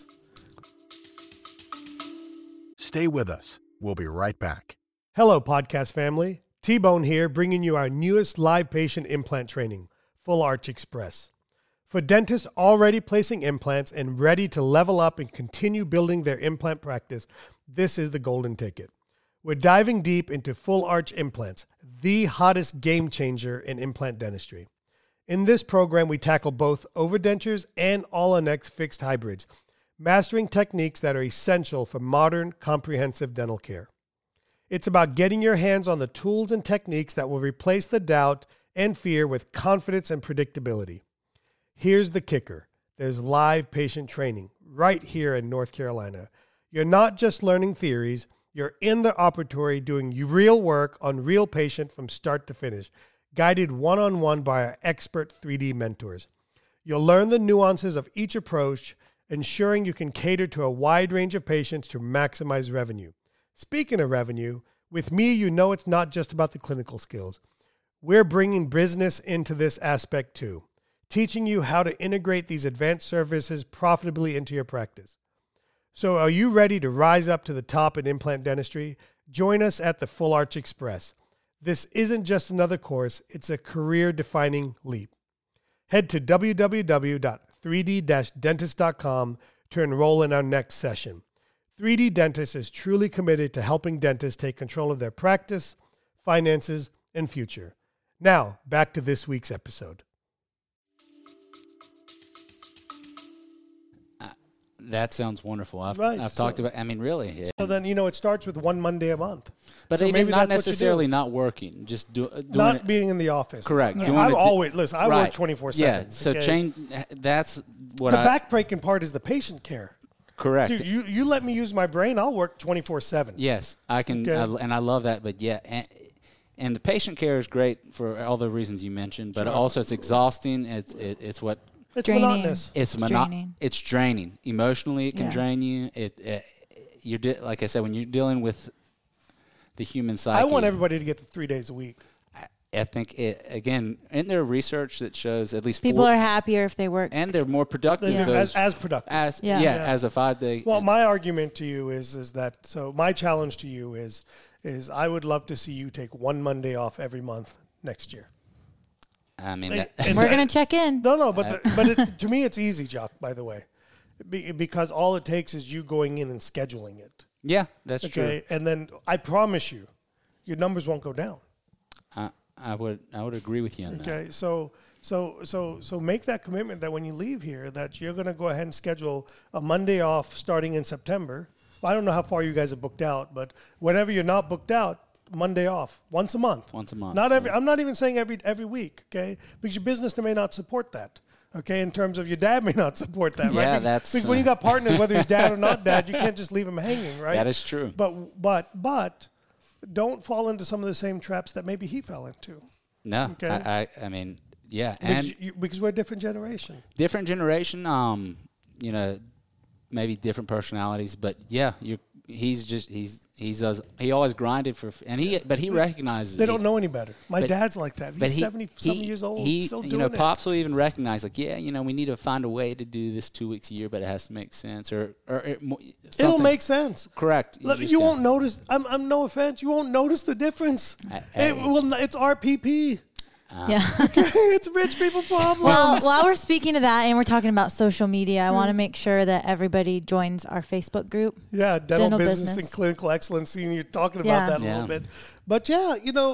Stay with us. We'll be right back. Hello, podcast family. T-Bone here, bringing you our newest live patient implant training, Full Arch Express. For dentists already placing implants and ready to level up and continue building their implant practice, this is the golden ticket. We're diving deep into full arch implants, the hottest game changer in implant dentistry. In this program, we tackle both overdentures and all-on-X fixed hybrids, mastering techniques that are essential for modern, comprehensive dental care. It's about getting your hands on the tools and techniques that will replace the doubt and fear with confidence and predictability. Here's the kicker. There's live patient training right here in North Carolina. You're not just learning theories, you're in the operatory doing real work on real patient from start to finish, guided one-on-one by our expert 3D mentors. You'll learn the nuances of each approach, ensuring you can cater to a wide range of patients to maximize revenue. Speaking of revenue, with me, you know it's not just about the clinical skills. We're bringing business into this aspect too, teaching you how to integrate these advanced services profitably into your practice. So are you ready to rise up to the top in implant dentistry? Join us at the Full Arch Express. This isn't just another course, it's a career-defining leap. Head to www.3d-dentist.com to enroll in our next session. 3D Dentist is truly committed to helping dentists take control of their practice, finances, and future. Now, back to this week's episode. That sounds wonderful. I've Right, talked about, I mean, really. Yeah. So then, it starts with one Monday a month. But so even maybe not that's what you necessarily do. not working, just doing Not it. being in the office. Correct. Yeah. Doing I it always, listen, I work right. 24/7. Yeah, so okay? change, that's what The back-breaking part is the patient care. correct. Dude, you let me use my brain, I'll work 24/7. Yes, I can, Okay. and I love that. But yeah, and the patient care is great for all the reasons you mentioned, but also it's exhausting. It's what It's Draining. monotonous. it's draining. It's draining emotionally. It can Yeah. drain you. Like I said, when you're dealing with the human psyche, I want everybody to get to 3 days a week. I think again, isn't there research that shows at least People are happier if they work. and they're more productive. They're those- as productive. as Yeah. as a 5 day. Well, my argument to you is that, so my challenge to you is I would love to see you take one Monday off every month next year. I mean, And- that, and- We're going to check in. No, but to me it's easy, Jock, by the way. Because all it takes is you going in and scheduling it. yeah, that's Okay? And then I promise you, your numbers won't go down. true. I would agree with you on that. Okay, so make that commitment that when you leave here, that you're going to go ahead and schedule a Monday off starting in September. I don't know how far you guys are booked out, but whenever you're not booked out, Monday off once a month. Once a month. Not every. I'm not even saying every week. Okay, because your business may not support that. Okay, in terms of your dad may not support that. Yeah, right? that's, because when you got partners, whether he's dad or not dad, you can't just leave him hanging, right? That is true. But don't fall into some of the same traps that maybe he fell into. No, Okay. I mean, yeah, and Because we're a different generation. different generation. Maybe different personalities, but yeah, he always grinded but he recognizes They don't know any better. My But- dad's like that. He's 70-something years old. Still doing it. Pops will even recognize, like, yeah, we need to find a way to do this 2 weeks a year, but it has to make sense, or It'll something. make sense. Correct. You won't notice. I'm no offense. You won't notice the difference. It's RPP. Yeah. It's rich people problems. Well, while we're speaking of that and we're talking about social media, I want to make sure that everybody joins our Facebook group. yeah, dental business business. and clinical excellence. And you're talking about Yeah. that a Yeah. little bit. But yeah,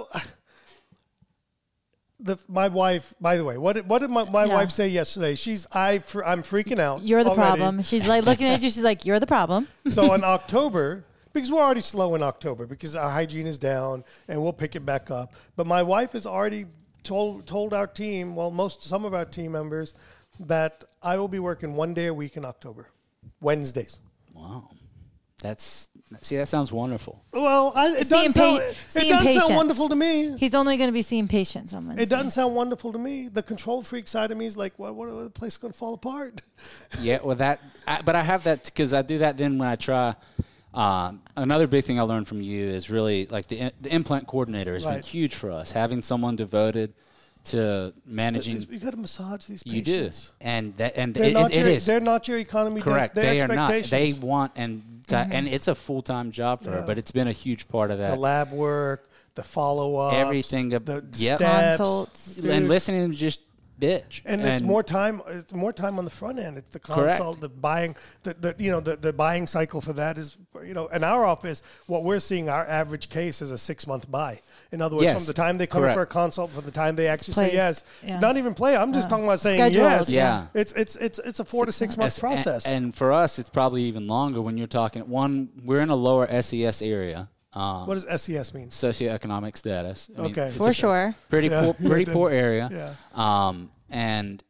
my wife. By the way, what did my Yeah. wife say yesterday? I'm freaking out. You're the already. problem. She's like looking at you. She's like, you're the problem. So in October, because we're already slow in October because our hygiene is down and we'll pick it back up. But my wife has already told our team, some of our team members, that I will be working 1 day a week in October, Wednesdays. Wow, that sounds wonderful. Well, it Seeing doesn't sound patients. wonderful to me. He's only going to be seeing patients on Wednesday. It doesn't sound wonderful to me. The control freak side of me is like, what the place is going to fall apart? Yeah, well, but I have that because I do that then when I try. Another big thing I learned from you is really like the implant coordinator has been Right. huge for us. Having someone devoted to managing, You got to massage these you do, patients. and They're it is They're not your economy. correct. Their They are not. expectations. They want and it's a full time job for her, but it's been a huge part of the that. lab work, the follow up, Everything, the yep. steps, Consults. dude. And listening to just bitch. And it's more time. It's more time on the front end. It's the consult, the buying, the buying cycle for that is, in our office, what we're seeing, our average case is a 6-month buy. In other words, from the time they come in for a consult, from the time they actually say yes, not even play. I'm just talking about saying scheduled. yes. Yeah. It's a 4 to 6 month process. And for us, it's probably even longer when you're talking. We're in a lower SES area. What does SES mean? Socioeconomic status. I mean, for sure. Pretty poor area. Yeah. And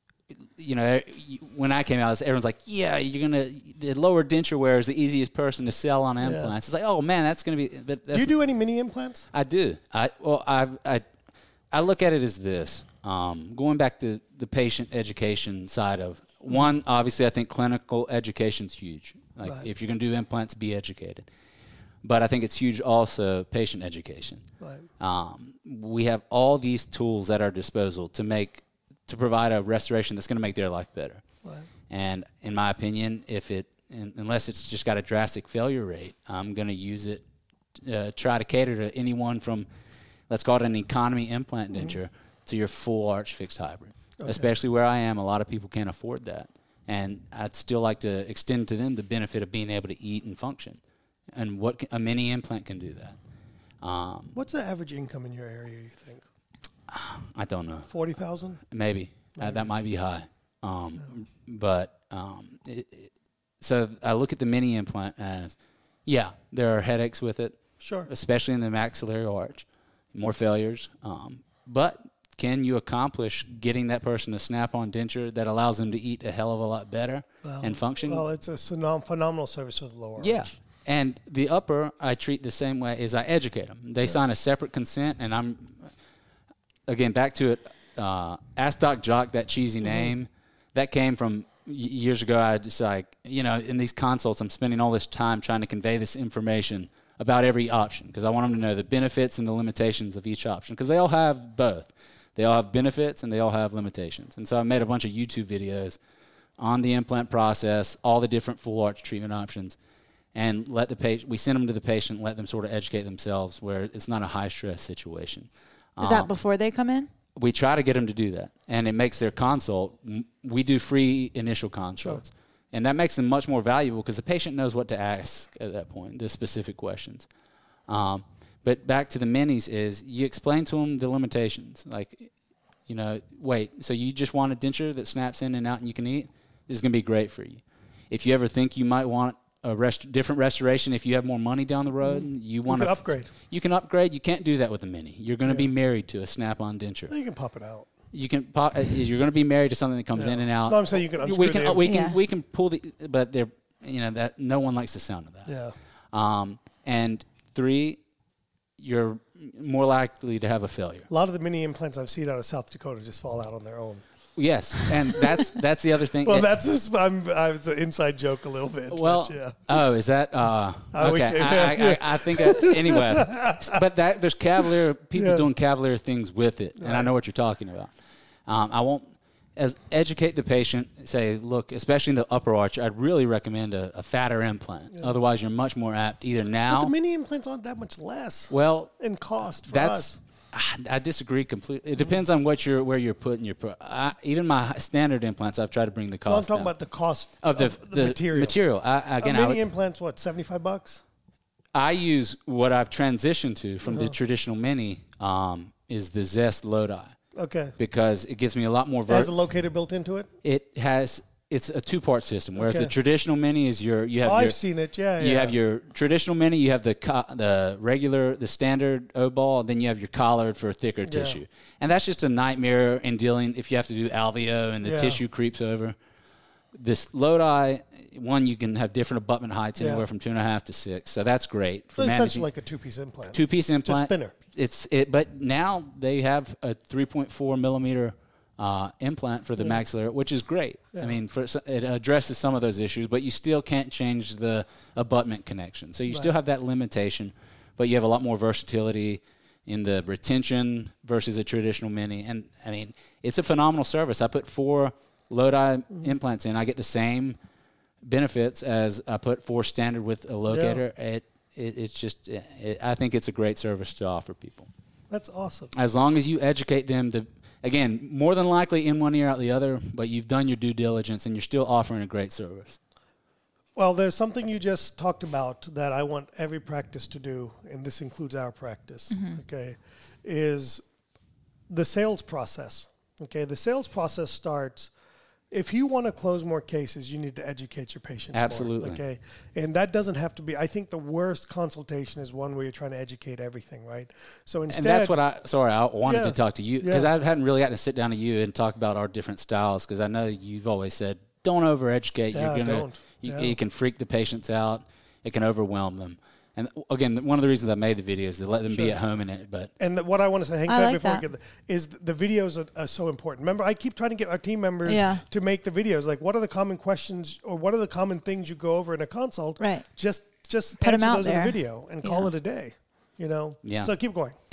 when I came out, everyone's like, "Yeah, the lower denture wearer is the easiest person to sell on implants." It's like, "Oh man, that's gonna be." But do you do any mini implants? I do. I look at it as this. Going back to the patient education side of one, obviously, I think clinical education's huge. Like if you're gonna do implants, be educated. But I think it's huge also patient education. Right. We have all these tools at our disposal to provide a restoration that's going to make their life better. Right. And in my opinion, unless it's just got a drastic failure rate, I'm going to use it, try to cater to anyone from, let's call it an economy implant denture, to your full arch fixed hybrid. Okay. Especially where I am, a lot of people can't afford that. And I'd still like to extend to them the benefit of being able to eat and function. And a mini implant can do that. What's the average income in your area, you think? I don't know. 40,000? Maybe. That might be high. But so I look at the mini implant as, there are headaches with it. Sure. Especially in the maxillary arch. More failures. But can you accomplish getting that person a snap-on denture that allows them to eat a hell of a lot better and function? Well, it's a phenomenal service for the lower arch. Yeah. And the upper, I treat the same way as I educate them. They sign a separate consent, and I'm, again, back to it, Ask Doc Jock, that cheesy name, that came from years ago. I just in these consults, I'm spending all this time trying to convey this information about every option because I want them to know the benefits and the limitations of each option because they all have both. They all have benefits and they all have limitations. And so I made a bunch of YouTube videos on the implant process, all the different full arch treatment options, and we send them to the patient, let them sort of educate themselves where it's not a high-stress situation. Is that before they come in? We try to get them to do that, and it makes their consult. We do free initial consults, and that makes them much more valuable because the patient knows what to ask at that point, the specific questions. But back to the minis is you explain to them the limitations. Like, so you just want a denture that snaps in and out and you can eat? This is going to be great for you. If you ever think you might want a different restoration, if you have more money down the road, you want to upgrade. You can upgrade. You can't do that with a mini. You're going to be married to a snap-on denture. Well, you can pop it out. You can pop. You're going to be married to something that comes in and out. No, I'm saying you can unscrew we can pull the, but they're that no one likes the sound of that. Yeah. And 3, you're more likely to have a failure. A lot of the mini implants I've seen out of South Dakota just fall out on their own. Yes, and that's the other thing. Well, it's an inside joke a little bit. Well, is that okay? I think anyway. But there's Cavalier people doing Cavalier things with it, and I know what you're talking about. I won't educate the patient. Say, look, especially in the upper arch, I'd really recommend a fatter implant. Yeah. Otherwise, you're much more apt either now. But the mini implants aren't that much less. Well, in cost for us. I disagree completely. It depends on where you're putting your. Even my standard implants, I've tried to bring the cost. I'm talking about the cost of the material. Mini implants, what, $75? I use what I've transitioned to from the traditional mini is the Zest Lodi. Okay. Because it gives me a lot more. Has a locator built into it? It has. It's a 2-part system, whereas the traditional mini is I've seen it, You have your traditional mini, you have the standard O-ball, then you have your collared for thicker tissue. And that's just a nightmare in dealing if you have to do alveo and the tissue creeps over. This Lodi, one, you can have different abutment heights anywhere from 2.5 to 6, so that's great. So it's essentially like a 2-piece implant. 2-piece implant. Just thinner. But now they have a 3.4 millimeter implant for the maxillary, which is great. Yeah. I mean, it addresses some of those issues, but you still can't change the abutment connection. So you still have that limitation, but you have a lot more versatility in the retention versus a traditional mini. And, I mean, it's a phenomenal service. I put 4 Lodi implants in. I get the same benefits as I put 4 standard with a locator. Yeah. It's just I think it's a great service to offer people. That's awesome. As long as you educate them again, more than likely in one ear out the other, but you've done your due diligence and you're still offering a great service. Well, there's something you just talked about that I want every practice to do, and this includes our practice, okay, is the sales process. Okay, the sales process starts, if you want to close more cases, you need to educate your patients Absolutely. more, okay? And that doesn't have to be, I think the worst consultation is one where you're trying to educate everything, right? So instead... And that's what I wanted to talk to you, because I hadn't really gotten to sit down to you and talk about our different styles, because I know you've always said, don't over-educate. You can freak the patients out. It can overwhelm them. And again, one of the reasons I made the video is to let them be at home in it. But what I want to say, hang tight before that. I get is the videos are so important. Remember, I keep trying to get our team members to make the videos. Like, what are the common questions or what are the common things you go over in a consult? Right. Just Put answer them out those there. in a video and call it a day. You know. Yeah. So keep going.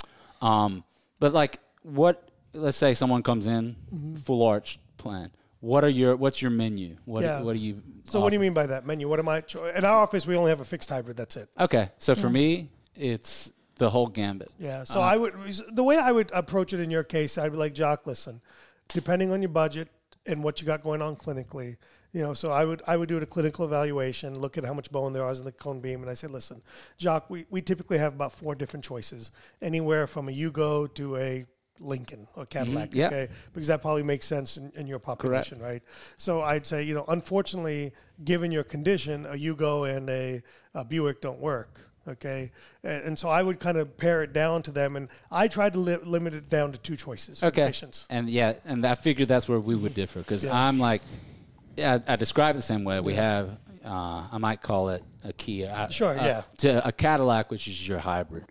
But like, let's say someone comes in full arch plan. What's your menu? What do you? So what do you mean by that menu? What am I? In our office, we only have a fixed hybrid. That's it. Okay, so for me, it's the whole gambit. Yeah. So the way I would approach it in your case, I'd be like, Jock, listen, depending on your budget and what you got going on clinically, so I would do a clinical evaluation, look at how much bone there is in the cone beam, and I said, listen, Jock, we typically have about 4 different choices, anywhere from a Yugo to a Lincoln or Cadillac, okay? Because that probably makes sense in your population, right? So I'd say, unfortunately, given your condition, a Yugo and a Buick don't work, okay? And so I would kind of pare it down to them, and I tried to limit it down to 2 choices for patients. And I figured that's where we would differ, because I'm like, I describe it the same way. We have, I might call it a Kia. To a Cadillac, which is your hybrid.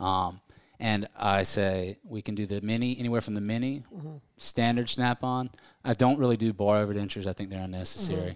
And I say we can do the Mini, anywhere from the Mini, standard Snap-on. I don't really do bar overdentures. I think they're unnecessary.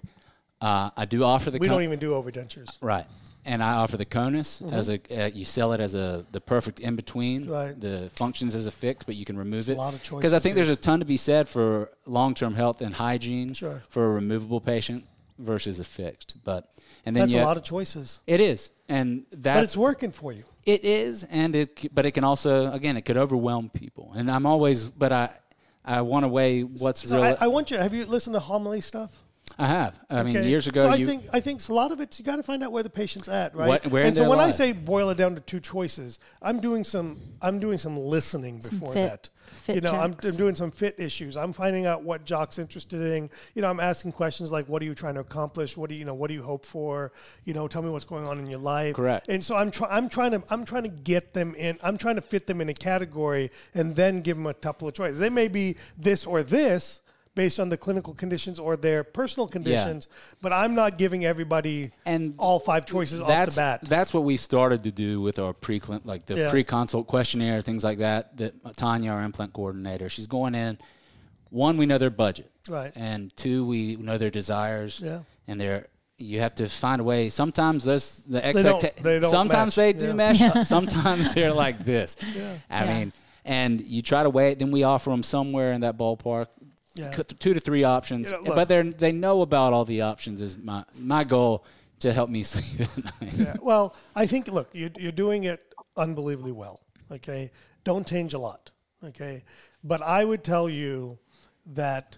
I do offer the... We don't even do overdentures. Right. And I offer the Conus as you sell it as the perfect in-between. Right. The functions as a fix, but you can remove it. A lot of choices. Because I think there's a ton to be said for long-term health and hygiene for a removable patient versus a fixed. But and then that's a lot of choices. It is. And but it's working for you. It is, but it can also, again, it could overwhelm people. And I'm always, but I want to weigh what's real. I want you. Have you listened to homily stuff? I have. I mean, years ago. So I think a lot of it, you got to find out where the patient's at, right? When I say boil it down to 2 choices, I'm doing some listening before that. I'm doing some fit issues. I'm finding out what Jock's interested in. I'm asking questions like, what are you trying to accomplish? What do you hope for? Tell me what's going on in your life. Correct. And so I'm trying to get them in. I'm trying to fit them in a category and then give them a couple of choices. They may be this or this, based on the clinical conditions or their personal conditions, but I'm not giving everybody all 5 choices off the bat. That's what we started to do with our pre-consult questionnaire, things like that. That Tanya, our implant coordinator, she's going in. 1, we know their budget, right? And 2, we know their desires, and you have to find a way. Sometimes the expectations. Sometimes they do mesh. Sometimes they're like this. I mean, and you try to weigh it. Then we offer them somewhere in that ballpark. 2 to 3 options, but they know about all the options is my goal to help me sleep at night. Well, I think, look, you're doing it unbelievably well, okay? Don't change a lot, okay? But I would tell you that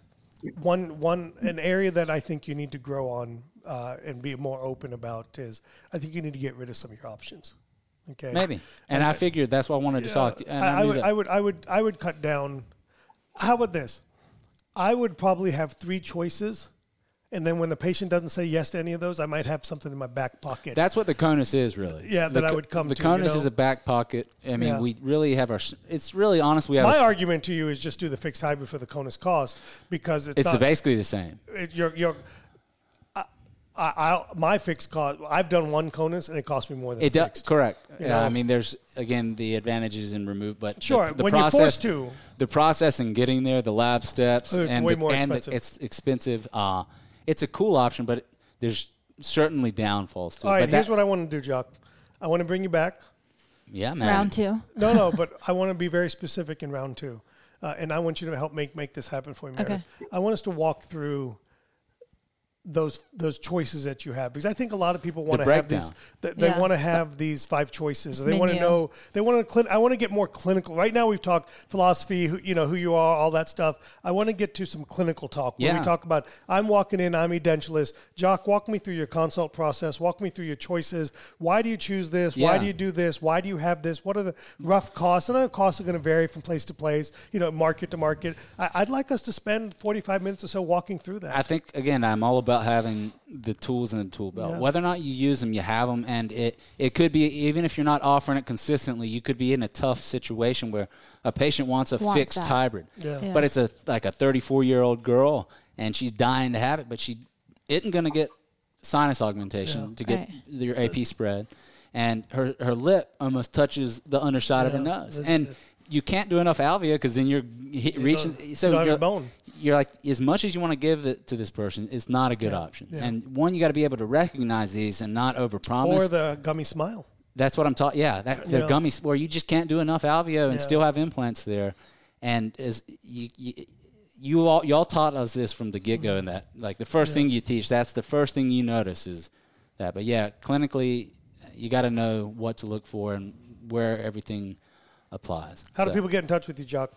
an area that I think you need to grow on and be more open about is I think you need to get rid of some of your options, okay? Maybe, and I figured that's why I wanted to talk to you. I would cut down. How about this? I would probably have 3 choices, and then when the patient doesn't say yes to any of those, I might have something in my back pocket. That's what the Conus is, really. Yeah, that I would come to. The Conus is a back pocket. I mean, we really have it's really honest. We have my argument to you is just do the fixed hybrid for the Conus cost because it's basically the same. My fixed cost, I've done 1 Conus, and it cost me more than fixed. Correct. I mean, there's, again, the advantages in remove, but sure, the when process, you're forced to. The process in getting there, the lab steps, it's way more expensive. It's expensive. It's a cool option, but there's certainly downfalls to it. All right, here's what I want to do, Jock. I want to bring you back. Yeah, man. Round 2. No, but I want to be very specific in round 2. And I want you to help make this happen for me, Meredith. Okay. I want us to walk through those choices that you have, because I think a lot of people want The to have breakdown. these. They Yeah. want to have these 5 choices. They want to menu. know. They want to. I want to get more clinical. Right now, we've talked philosophy. Who you are, all that stuff. I want to get to some clinical talk where we Yeah. talk about. I'm walking in. I'm a dentist. Jock, walk me through your consult process. Walk me through your choices. Why do you choose this? Why Yeah. do you do this? Why do you have this? What are the rough costs? And I know costs are going to vary from place to place. Market to market. I'd like us to spend 45 minutes or so walking through that. I think, again, I'm all about having the tools in the tool belt. Yeah. Whether or not you use them, you have them. And it could be, even if you're not offering it consistently, you could be in a tough situation where a patient wants a Wants fixed that. hybrid. Yeah. Yeah. But it's like a 34-year-old girl, and she's dying to have it, but she isn't going to get sinus augmentation to get Right. your AP spread. And her lip almost touches the underside of her Yeah. nose. This And is- you can't do enough alvea because then you're reaching. you don't have a bone. You're like, as much as you want to give it to this person, it's not a good option. Yeah. And one, you got to be able to recognize these and not overpromise. Or the gummy smile. That's what I'm talking. Yeah, they're Yeah. gummies where you just can't do enough alveo and Yeah. still have implants there. And as y'all taught us this from the get go, in that like the first thing you teach, that's the first thing you notice is that. But yeah, clinically, you got to know what to look for and where everything applies. How do So, people get in touch with you, Jock?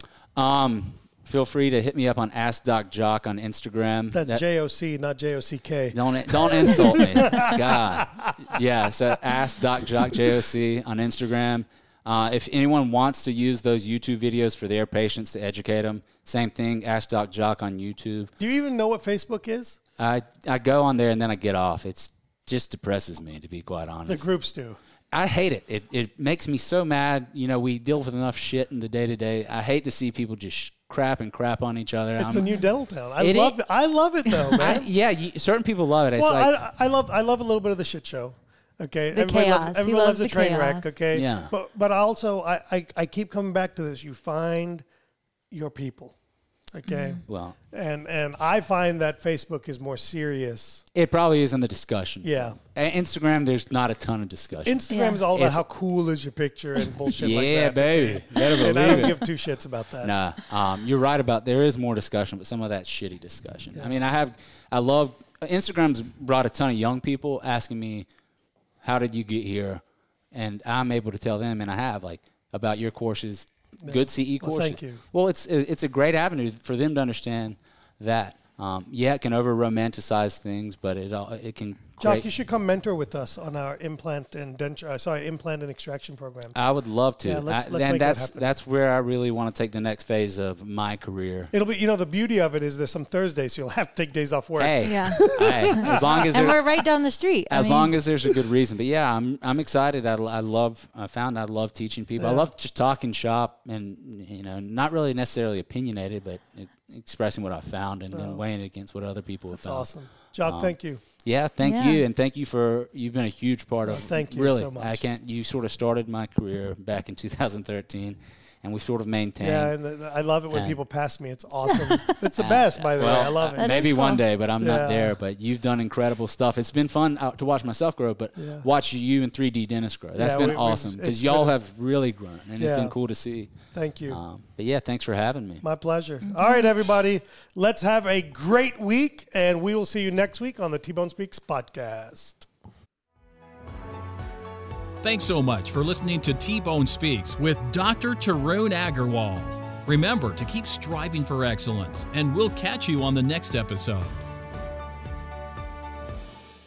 Feel free to hit me up on Ask Doc Jock on Instagram. That's That- JOC, not JOCK. Don't insult me. God. Yeah, so Ask Doc Jock JOC on Instagram. If anyone wants to use those YouTube videos for their patients to educate them, same thing, Ask Doc Jock on YouTube. Do you even know what Facebook is? I go on there and then I get off. It's just depresses me, to be quite The honest. groups do. I hate it. It makes me so mad. We deal with enough shit in the day-to-day. I hate to see people just crap on each other. It's the new dental town. It love is- it. I love it though, man. Certain people love it. It's well, like, I love a little bit of the shit show. Okay, The chaos. He Everyone loves loves a the train chaos. wreck. Okay, Yeah. But also I keep coming back to this. You find your people. Okay, well, and I find that Facebook is more serious. it probably is in the discussion. Yeah. Instagram, there's not a ton of discussion. Instagram is Yeah. all about It's- how cool is your picture and bullshit like Yeah, that. baby. Better And I believe don't it. give two shits about that. Nah, you're right about there is more discussion, but some of that shitty discussion. I mean, I love Instagram's brought a ton of young people asking me, "How did you get here?" And I'm able to tell them, and I have about your courses, good CE Well, courses. thank you. Well, it's a great avenue for them to understand that. It can over romanticize things, but it can. Jock, create- you should come mentor with us on our implant and extraction program. I would love to. Yeah, let's and make that happen. that's where I really want to take the next phase of my career. It'll be, the beauty of it is there's some Thursdays, so you'll have to take days off work. Hey, Yeah. hey, as long as And there- we're right down the street. as long as there's a good reason. But yeah, I'm excited. I found I love teaching people. I love just talking shop and not really necessarily opinionated, but expressing what I found and then weighing it against what other people have That's found. awesome. Jock, thank you. Yeah, thank Yeah. you, and thank you you've been a huge part of. Thank you really, so much. You sort of started my career back in 2013, and we sort of maintained. Yeah, and I love it when And- people pass me. It's awesome. It's the best, by the way. I love it. That Maybe is one cool. day, but I'm Yeah. not there. But you've done incredible stuff. It's been fun to watch myself grow, but watch you and 3D Dentist grow. That's Yeah, been we've- awesome it's because y'all been- have really grown, and it's Yeah. been cool to see. Thank you. But yeah, thanks for having me. My pleasure. All right, everybody. Let's have a great week, and we will see you next week on the T-Bone Speaks podcast. Thanks so much for listening to T-Bone Speaks with Dr. Tarun Agarwal. Remember to keep striving for excellence, and we'll catch you on the next episode.